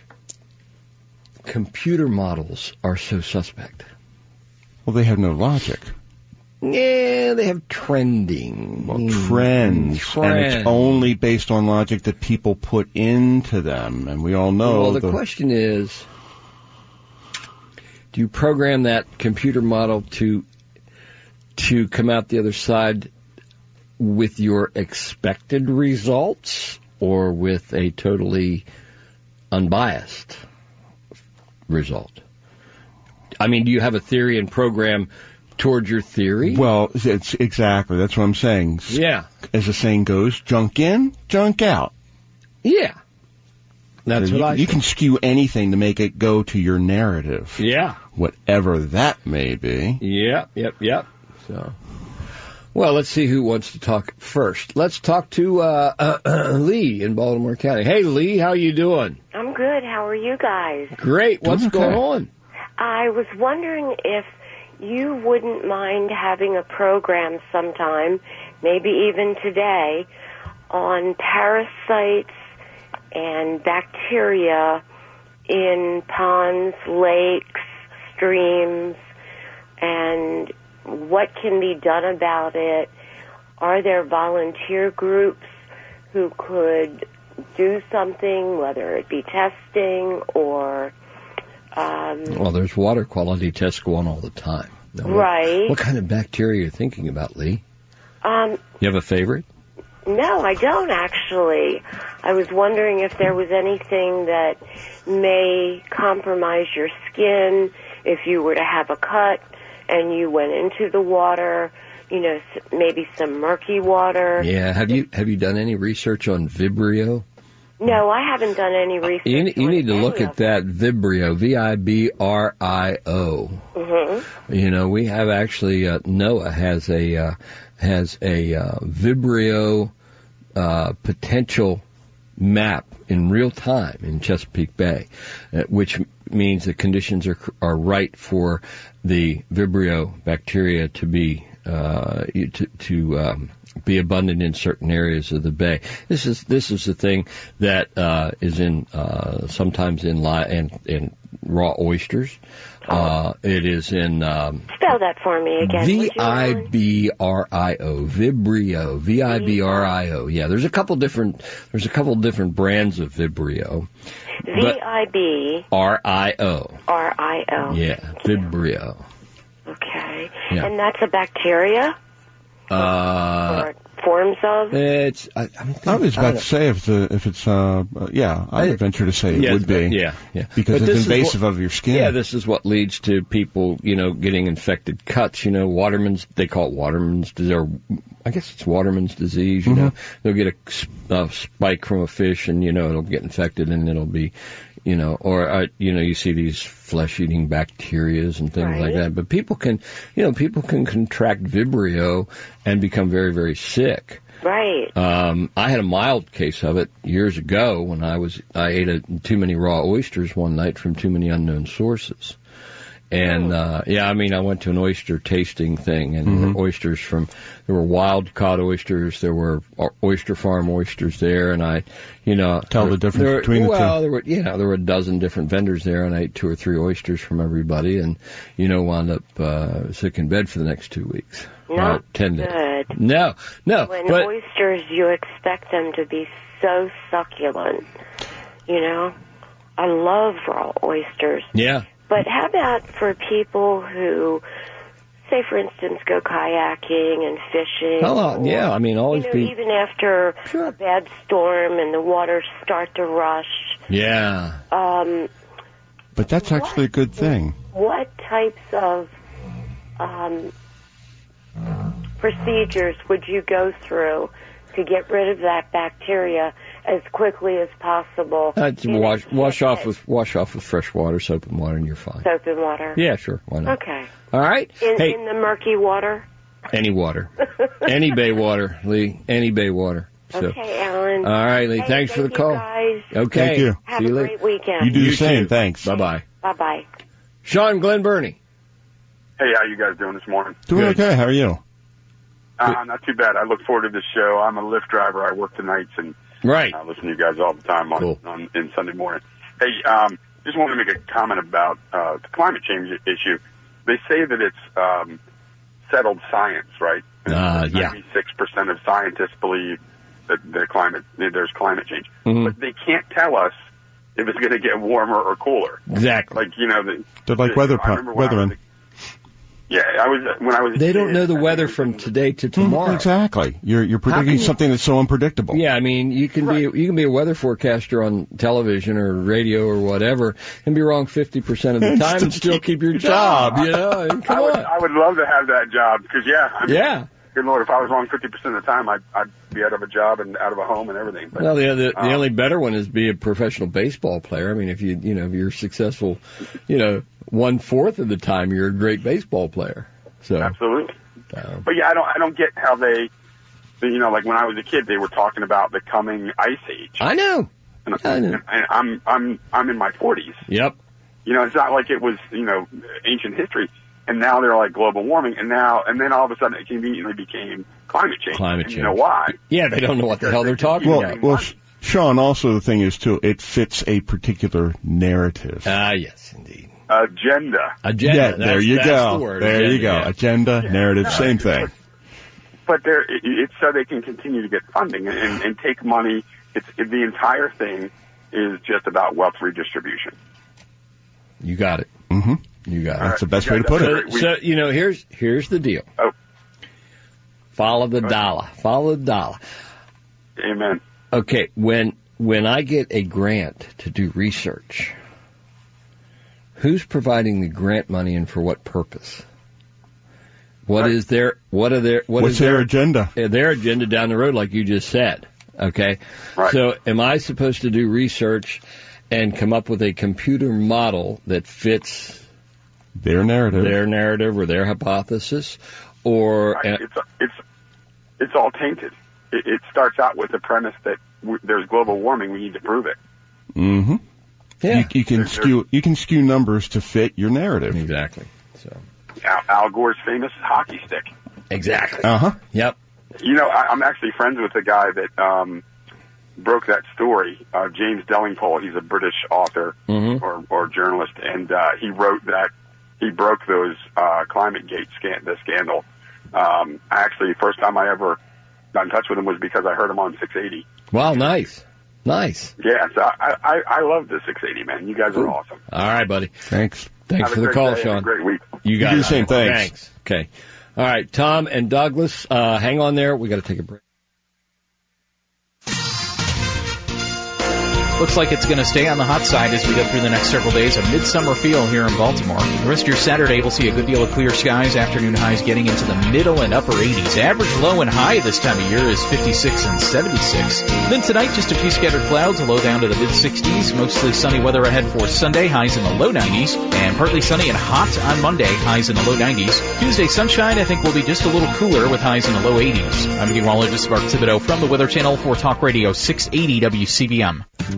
Speaker 1: computer models are so suspect.
Speaker 2: Well, they have no logic.
Speaker 1: Yeah, they have trending.
Speaker 2: Well, trends.
Speaker 1: Trends.
Speaker 2: And it's only based on logic that people put into them. And we all know...
Speaker 1: Well, the,
Speaker 2: the
Speaker 1: question is, do you program that computer model to to come out the other side with your expected results or with a totally unbiased result? I mean, do you have a theory and program toward your theory?
Speaker 2: Well, it's exactly. That's what I'm saying.
Speaker 1: Yeah.
Speaker 2: As the saying goes, junk in, junk out.
Speaker 1: Yeah. That's
Speaker 2: you,
Speaker 1: what I
Speaker 2: You
Speaker 1: think.
Speaker 2: can skew anything to make it go to your narrative.
Speaker 1: Yeah.
Speaker 2: Whatever that may be.
Speaker 1: Yep, yep, yep. So, well, let's see who wants to talk first. Let's talk to uh, uh, Lee in Baltimore County. Hey, Lee, how you doing?
Speaker 7: I'm good. How are you guys?
Speaker 1: Great. What's
Speaker 2: Okay.
Speaker 1: going on?
Speaker 7: I was wondering if you wouldn't mind having a program sometime, maybe even today, on parasites and bacteria in ponds, lakes, streams, and what can be done about it. Are there volunteer groups who could do something, whether it be testing or... Um,
Speaker 1: well, there's water quality tests going on all the time. Now, what,
Speaker 7: right.
Speaker 1: What kind of bacteria are you thinking about, Lee?
Speaker 7: Um,
Speaker 1: You have a favorite?
Speaker 7: no, I don't actually. I was wondering if there was anything that may compromise your skin if you were to have a cut and you went into the water, you know, maybe some murky water.
Speaker 1: Yeah. Have you have you done any research on Vibrio?
Speaker 7: No, I haven't done any research.
Speaker 1: You, you
Speaker 7: on
Speaker 1: need to
Speaker 7: any
Speaker 1: look
Speaker 7: of
Speaker 1: at that Vibrio, V I B R I O.
Speaker 7: Mm-hmm.
Speaker 1: You know, we have actually uh, NOAA has a uh, has a uh, Vibrio uh, potential map in real time in Chesapeake Bay, uh, which means the conditions are are right for the Vibrio bacteria to be uh, to to um, be abundant in certain areas of the bay. This is this is the thing that uh, is in uh, sometimes in li- in, in raw oysters. Uh, it is in um,
Speaker 7: spell that for me again.
Speaker 1: V I B R I O Vibrio V I B R I O. Yeah, there's a couple different there's a couple different brands of Vibrio.
Speaker 7: V I B
Speaker 1: R I O.
Speaker 7: R I O.
Speaker 1: Yeah, Vibrio.
Speaker 7: Okay,
Speaker 1: Yeah.
Speaker 7: and that's a bacteria.
Speaker 1: Uh,
Speaker 7: or forms of?
Speaker 1: It's. I, I'm thinking,
Speaker 2: I was
Speaker 1: I
Speaker 2: about
Speaker 1: don't-
Speaker 2: to say if the if it's uh, uh yeah, I would
Speaker 1: I-
Speaker 2: venture to say it
Speaker 1: yeah,
Speaker 2: would be.
Speaker 1: Yeah, yeah.
Speaker 2: Because
Speaker 1: But
Speaker 2: it's
Speaker 1: this is
Speaker 2: invasive
Speaker 1: what-
Speaker 2: of your skin.
Speaker 1: Yeah, this is what leads to people, you know, getting infected cuts. You know, Waterman's. They call it Waterman's disease, or I guess it's Waterman's disease. You know, they'll get a, s- a spike from a fish, and you know it'll get infected, and it'll be, you know, or uh, you know, you see these flesh-eating bacterias and things like
Speaker 7: Right.
Speaker 1: that. But people can, you know, people can contract Vibrio and become very, very sick.
Speaker 7: Right.
Speaker 1: Um, I had a mild case of it years ago when I was I ate a, too many raw oysters one night from too many unknown sources, And, uh, yeah, I mean, I went to an oyster tasting thing, and
Speaker 2: Mm-hmm.
Speaker 1: there were oysters from, there were wild caught oysters, there were oyster farm oysters there, and I, you know.
Speaker 2: Tell the difference
Speaker 1: there,
Speaker 2: between the
Speaker 1: well,
Speaker 2: two.
Speaker 1: Well, there were, you know, there were a dozen different vendors there, and I ate two or three oysters from everybody, and, you know, wound up, uh, sick in bed for the next two weeks.
Speaker 7: Not
Speaker 1: Well, ten days.
Speaker 7: good.
Speaker 1: No, no,
Speaker 7: When
Speaker 1: but,
Speaker 7: oysters, you expect them to be so succulent. You know, I love raw oysters.
Speaker 1: yeah.
Speaker 7: But how about for people who, say, for instance, go kayaking and fishing?
Speaker 1: Oh,
Speaker 7: or,
Speaker 1: yeah, I mean, always
Speaker 7: you know,
Speaker 1: be,
Speaker 7: even after
Speaker 1: Sure.
Speaker 7: a bad storm and the waters start to rush.
Speaker 1: yeah.
Speaker 7: Um,
Speaker 2: But that's actually a good thing.
Speaker 7: what types of um, procedures would you go through to get rid of that bacteria as quickly as possible?
Speaker 1: Uh,
Speaker 7: in a
Speaker 1: wash, wash
Speaker 7: kit?
Speaker 1: off with, wash off with fresh water, soap and water, and you're fine.
Speaker 7: Soap and water.
Speaker 1: Yeah, sure, why not?
Speaker 7: Okay.
Speaker 1: All right.
Speaker 7: In,
Speaker 1: Hey,
Speaker 7: in the murky water.
Speaker 1: any water, any bay water, Lee, any bay water. So,
Speaker 7: Okay, Alan.
Speaker 1: all right, Lee.
Speaker 7: Hey,
Speaker 1: thanks for the
Speaker 7: thank
Speaker 1: call.
Speaker 7: You guys.
Speaker 1: Okay.
Speaker 2: Thank you.
Speaker 7: Have
Speaker 1: See you
Speaker 7: a
Speaker 1: later.
Speaker 7: great weekend.
Speaker 2: You do
Speaker 1: You
Speaker 2: the same.
Speaker 1: too.
Speaker 2: Thanks.
Speaker 1: Bye bye.
Speaker 7: Bye bye.
Speaker 1: Sean Glen Burney.
Speaker 8: Hey, how you guys doing this morning?
Speaker 2: Doing
Speaker 1: Good.
Speaker 2: okay. How are you?
Speaker 8: Uh, not too bad. I look forward to this show. I'm a Lyft driver. I work the nights and
Speaker 1: Right.
Speaker 8: I listen to you guys all the time on,
Speaker 1: Cool.
Speaker 8: on in Sunday morning. Hey, um, just wanted to make a comment about uh, the climate change issue. They say that it's um, settled science, right?
Speaker 1: Uh, yeah.
Speaker 8: ninety-six percent of scientists believe that the climate there's climate change,
Speaker 1: Mhm.
Speaker 8: but they can't tell us if it's going to get warmer or cooler.
Speaker 1: Exactly.
Speaker 8: Like you know, the,
Speaker 2: They're like
Speaker 8: the,
Speaker 2: weather
Speaker 8: I remember when I was
Speaker 2: weathermen.
Speaker 8: a- Yeah, I was when I was. A
Speaker 1: They
Speaker 8: kid,
Speaker 1: don't know the
Speaker 8: I
Speaker 1: weather
Speaker 8: think
Speaker 1: from
Speaker 8: it was-
Speaker 1: today to tomorrow.
Speaker 2: Exactly. You're you're
Speaker 1: can
Speaker 2: predicting
Speaker 1: you-
Speaker 2: something that's so unpredictable.
Speaker 1: Yeah, I mean, you can be you can be a weather forecaster on television or radio or whatever, and be wrong fifty percent of the
Speaker 2: And
Speaker 1: time,
Speaker 2: still
Speaker 1: and still
Speaker 2: keep
Speaker 1: keep your
Speaker 2: your
Speaker 1: job.
Speaker 2: job.
Speaker 1: You know, and come
Speaker 8: I would,
Speaker 1: on.
Speaker 8: I would love to have that job because yeah, I mean,
Speaker 1: Yeah.
Speaker 8: good Lord, if I was wrong fifty percent of the time, I'd, I'd be out of a job and out of a home and everything. But,
Speaker 1: Well, the the, the
Speaker 8: um,
Speaker 1: only better one is be a professional baseball player. I mean, if you you know if you're successful, you know, one fourth of the time you're a great baseball player. So
Speaker 8: absolutely.
Speaker 1: uh,
Speaker 8: But yeah, I don't I don't get how they, you know, like when I was a kid, they were talking about the coming ice age.
Speaker 1: I know.
Speaker 8: And,
Speaker 1: I know.
Speaker 8: and I'm I'm I'm in my forties.
Speaker 1: Yep.
Speaker 8: You know, it's not like it was you know ancient history. And now they're like global warming, and now and then all of a sudden it conveniently became climate change.
Speaker 1: Climate
Speaker 8: and
Speaker 1: change.
Speaker 8: You know why?
Speaker 1: Yeah, they don't know what the hell they're talking
Speaker 2: Well,
Speaker 1: about.
Speaker 2: well, Sean. Also, the thing is too, it fits a particular narrative.
Speaker 1: Ah, yes, indeed.
Speaker 8: Agenda.
Speaker 1: Agenda.
Speaker 2: yeah,
Speaker 1: that's,
Speaker 2: there you
Speaker 1: that's
Speaker 2: go.
Speaker 1: The word.
Speaker 2: There
Speaker 1: Agenda,
Speaker 2: you go.
Speaker 1: yeah.
Speaker 2: Agenda, narrative, same thing.
Speaker 8: But they're, it- it's so they can continue to get funding and, and, and take money. It's it, the entire thing is just about wealth redistribution.
Speaker 1: You got it.
Speaker 2: Mm-hmm.
Speaker 1: You got it.
Speaker 2: That's the best way to put
Speaker 1: So,
Speaker 2: it.
Speaker 1: so you know, here's here's the deal.
Speaker 8: Oh.
Speaker 1: Follow the dollar. Follow the dollar.
Speaker 8: Amen.
Speaker 1: Okay, when when I get a grant to do research, who's providing the grant money and for what purpose? What
Speaker 8: Right.
Speaker 1: is their what are their what
Speaker 2: What's
Speaker 1: is
Speaker 2: their
Speaker 1: their
Speaker 2: agenda?
Speaker 1: uh, their agenda down the road, like you just said? Okay,
Speaker 8: Right.
Speaker 1: so am I supposed to do research and come up with a computer model that fits
Speaker 2: Their narrative.
Speaker 1: their narrative or their hypothesis, or
Speaker 8: Right.
Speaker 1: uh,
Speaker 8: It's it's it's all tainted. It, it starts out with the premise that w- there's global warming. We need to prove it.
Speaker 2: Mm-hmm.
Speaker 1: yeah,
Speaker 2: You, you can
Speaker 8: There-
Speaker 2: skew you can skew numbers to fit your narrative.
Speaker 1: exactly. So
Speaker 8: Al, Al Gore's famous hockey stick.
Speaker 1: exactly.
Speaker 2: Uh huh.
Speaker 1: Yep.
Speaker 8: You know, I, I'm actually friends with the guy that um, broke that story, uh, James Delingpole. He's a British author
Speaker 1: Mhm.
Speaker 8: or, or journalist, and uh, he wrote that he broke those uh, climate gate scan the scandal. Um, actually, the first time I ever got in touch with him was because I heard him on six eighty.
Speaker 1: Wow, nice, nice.
Speaker 8: Yeah, so I, I, I love the six eighty, man. You guys are awesome.
Speaker 1: All right, buddy.
Speaker 2: Thanks.
Speaker 1: Thanks
Speaker 8: Have
Speaker 1: for
Speaker 8: a
Speaker 1: the
Speaker 8: great
Speaker 1: call,
Speaker 8: day and a
Speaker 1: Sean.
Speaker 8: great week.
Speaker 1: You got
Speaker 2: do
Speaker 1: it.
Speaker 2: the same. Thanks.
Speaker 1: Thanks. Okay. All right, Tom and Douglas, uh, hang on there. We got to take a break.
Speaker 9: Looks like it's going to stay on the hot side as we go through the next several days. A midsummer feel here in Baltimore. The rest of your Saturday, we'll see a good deal of clear skies. Afternoon highs getting into the middle and upper eighties. Average low and high this time of year is fifty-six and seventy-six. Then tonight, just a few scattered clouds, a low down to the mid-sixties. Mostly sunny weather ahead for Sunday, highs in the low nineties. And partly sunny and hot on Monday, highs in the low nineties. Tuesday, sunshine, I think, will be just a little cooler with highs in the low eighties. I'm meteorologist Mark Thibodeau from the Weather Channel for Talk Radio six eighty W C B M.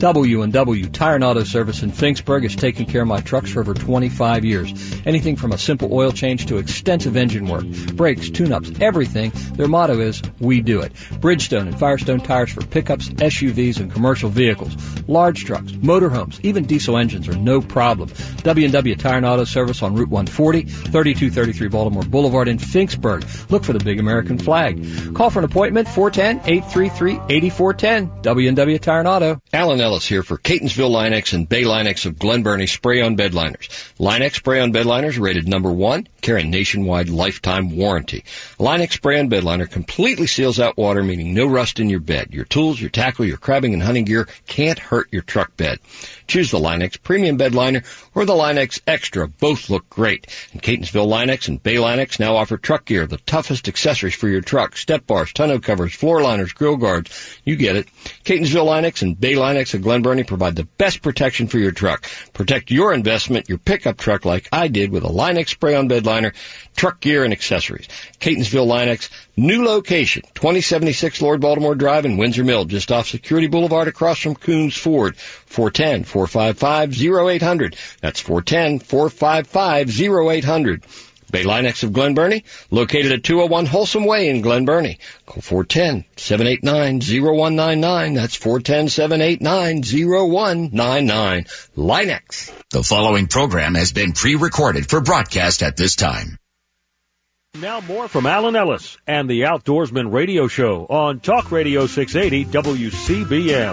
Speaker 3: W and W Tire and Auto Service in Finksburg has taken care of my trucks for over twenty-five years. Anything from a simple oil change to extensive engine work, brakes, tune-ups, everything. Their motto is, we do it. Bridgestone and Firestone tires for pickups, S U Vs, and commercial vehicles. Large trucks, motorhomes, even diesel engines are no problem. W and W Tire and Auto Service on Route one forty, thirty-two thirty-three Baltimore Boulevard in Finksburg. Look for the big American flag. Call for an appointment, four one zero, eight three three, eight four one zero. W and W Tire and Auto.
Speaker 1: Alan Ellis here for Catonsville Linex and Bay Linex of Glen Burnie spray-on bed liners. Linex spray-on bed liners rated number one, carry a nationwide lifetime warranty. Linex spray-on bed liner completely seals out water, meaning no rust in your bed. Your tools, your tackle, your crabbing and hunting gear can't hurt your truck bed. Choose the Linex Premium Bed Liner or the Linex Extra. Both look great. And Catonsville Linex and Bay Linex now offer truck gear, the toughest accessories for your truck. Step bars, tonneau covers, floor liners, grill guards. You get it. Catonsville Linex and Bay Linex of Glen Burnie provide the best protection for your truck. Protect your investment, your pickup truck, like I did with a Linex Spray-on Bed Liner, truck gear, and accessories. Catonsville Linex, new location, twenty seventy-six Lord Baltimore Drive in Windsor Mill, just off Security Boulevard across from Coons Ford. four one zero, four five five, zero eight zero zero. That's four one zero, four five five, zero eight zero zero. Bay Linex of Glen Burnie, located at two oh one Wholesome Way in Glen Burnie. Call four one zero, seven eight nine, zero one nine nine. That's four one zero, seven eight nine, zero one nine nine. Linex.
Speaker 4: The following program has been pre-recorded for broadcast at this time.
Speaker 5: Now more from Alan Ellis and the Outdoorsman Radio Show on Talk Radio six eighty W C B M.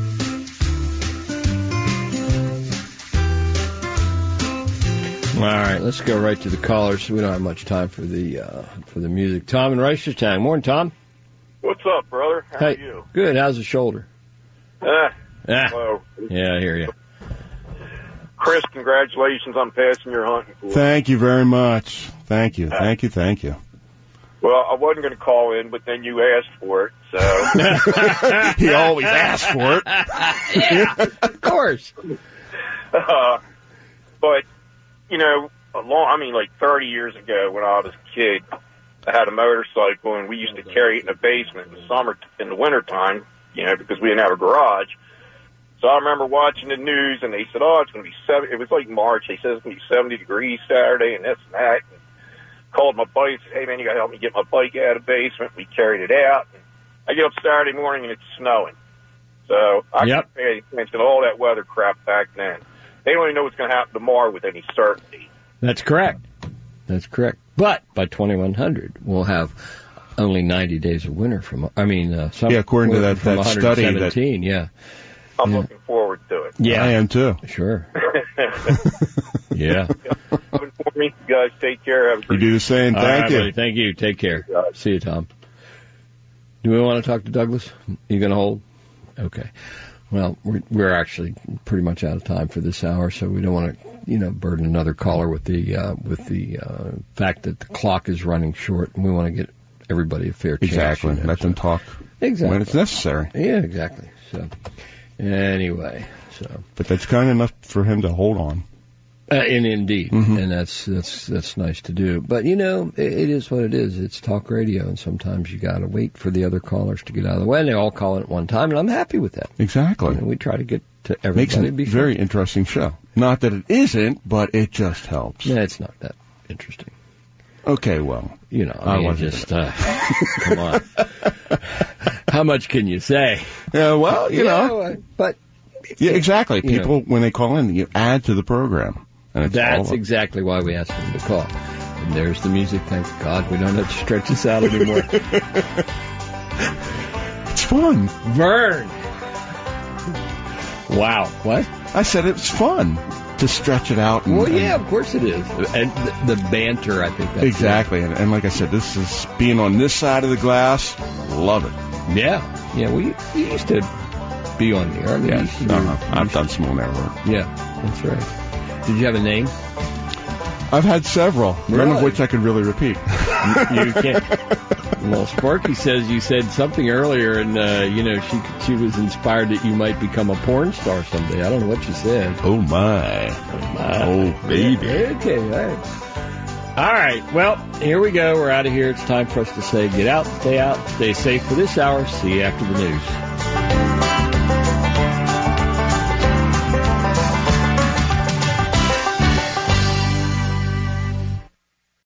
Speaker 1: All right, let's go right to the callers. We don't have much time for the uh, for the music. Tom in Reisterstown. Morning, Tom.
Speaker 10: What's up, brother? How
Speaker 1: hey,
Speaker 10: are you?
Speaker 1: Good. How's the shoulder?
Speaker 10: Ah,
Speaker 1: ah.
Speaker 10: Hello.
Speaker 1: Yeah, I hear you.
Speaker 10: Chris, congratulations on passing your hunting course.
Speaker 2: Thank you very much. Thank you. Thank you. Thank you.
Speaker 10: Well, I wasn't going to call in, but then you asked for it, so.
Speaker 2: He always asks for it.
Speaker 1: Yeah, of course.
Speaker 10: Uh, but, you know, a long, I mean, like thirty years ago when I was a kid, I had a motorcycle, and we used to carry it in the basement in the summer, in the wintertime, you know, because we didn't have a garage. So I remember watching the news, and they said, oh, it's going to be seven. It was like March. They said it's going to be seventy degrees Saturday, and this and that. And called my buddy and said, hey, man, you got to help me get my bike out of the basement. We carried it out. And I get up Saturday morning, and it's snowing. So I
Speaker 1: yep.
Speaker 10: can pay attention to all that weather crap back then. They don't even know what's going to happen tomorrow with any certainty.
Speaker 1: That's correct. That's correct. But by twenty-one hundred, we'll have only ninety days of winter from, I mean, uh, summer.
Speaker 2: Yeah, according to that,
Speaker 1: from
Speaker 2: that study. That,
Speaker 1: yeah.
Speaker 10: I'm
Speaker 1: yeah.
Speaker 10: looking forward to it.
Speaker 1: Yeah,
Speaker 2: I am too.
Speaker 1: Sure. Yeah.
Speaker 10: For me, you guys take care. Have a
Speaker 2: you do the same.
Speaker 1: All
Speaker 2: Thank
Speaker 1: right,
Speaker 2: you.
Speaker 1: Buddy. Thank you. Take care. See you, Tom. Do we want to talk to Douglas? You going to hold? Okay. Well, we're, we're actually pretty much out of time for this hour, so we don't want to, you know, burden another caller with the uh, with the uh, fact that the clock is running short, and we want to get everybody a fair chance.
Speaker 2: Exactly.
Speaker 1: You know,
Speaker 2: Let
Speaker 1: so.
Speaker 2: them talk
Speaker 1: exactly
Speaker 2: when it's necessary.
Speaker 1: Yeah, exactly. So, anyway, so.
Speaker 2: But that's kind enough for him to hold on.
Speaker 1: Uh, and indeed,
Speaker 2: mm-hmm.
Speaker 1: and that's that's that's nice to do. But you know, it, it is what it is. It's talk radio, and sometimes you got to wait for the other callers to get out of the way. And they all call in at one time, and I'm happy with that.
Speaker 2: Exactly.
Speaker 1: You know, we try to get to everybody.
Speaker 2: Makes it a very interesting show. Not that it isn't, but it just helps.
Speaker 1: Yeah, it's not that interesting.
Speaker 2: Okay, well,
Speaker 1: you know, I, I mean, just uh, come on. How much can you say?
Speaker 2: Yeah, well, you
Speaker 1: yeah,
Speaker 2: know,
Speaker 1: but
Speaker 2: yeah, exactly. People,
Speaker 1: know,
Speaker 2: when they call in, you add to the program. And
Speaker 1: that's exactly why we asked them to call. And there's the music. Thank God we don't have to stretch this out anymore.
Speaker 2: It's fun.
Speaker 1: Vern. Wow. What?
Speaker 2: I said it's fun to stretch it out. And,
Speaker 1: well, yeah, of course it is. And the, the banter, I think. That's
Speaker 2: exactly. And, and like I said, this is being on this side of the glass. Love it.
Speaker 1: Yeah. Yeah, we, we used to be on the air.
Speaker 2: Yeah.
Speaker 1: Do,
Speaker 2: uh-huh. I've done small network.
Speaker 1: Yeah, that's right. Did you have a name?
Speaker 2: I've had several,
Speaker 1: really?
Speaker 2: none of which I could really repeat.
Speaker 1: you, you can't. Well, Sparky says you said something earlier, and uh, you know she she was inspired that you might become a porn star someday. I don't know what you said.
Speaker 2: Oh my,
Speaker 1: oh, my.
Speaker 2: oh baby.
Speaker 1: Okay, all right. All right. Well, here we go. We're out of here. It's time for us to say, get out, stay out, stay safe for this hour. See you after the news.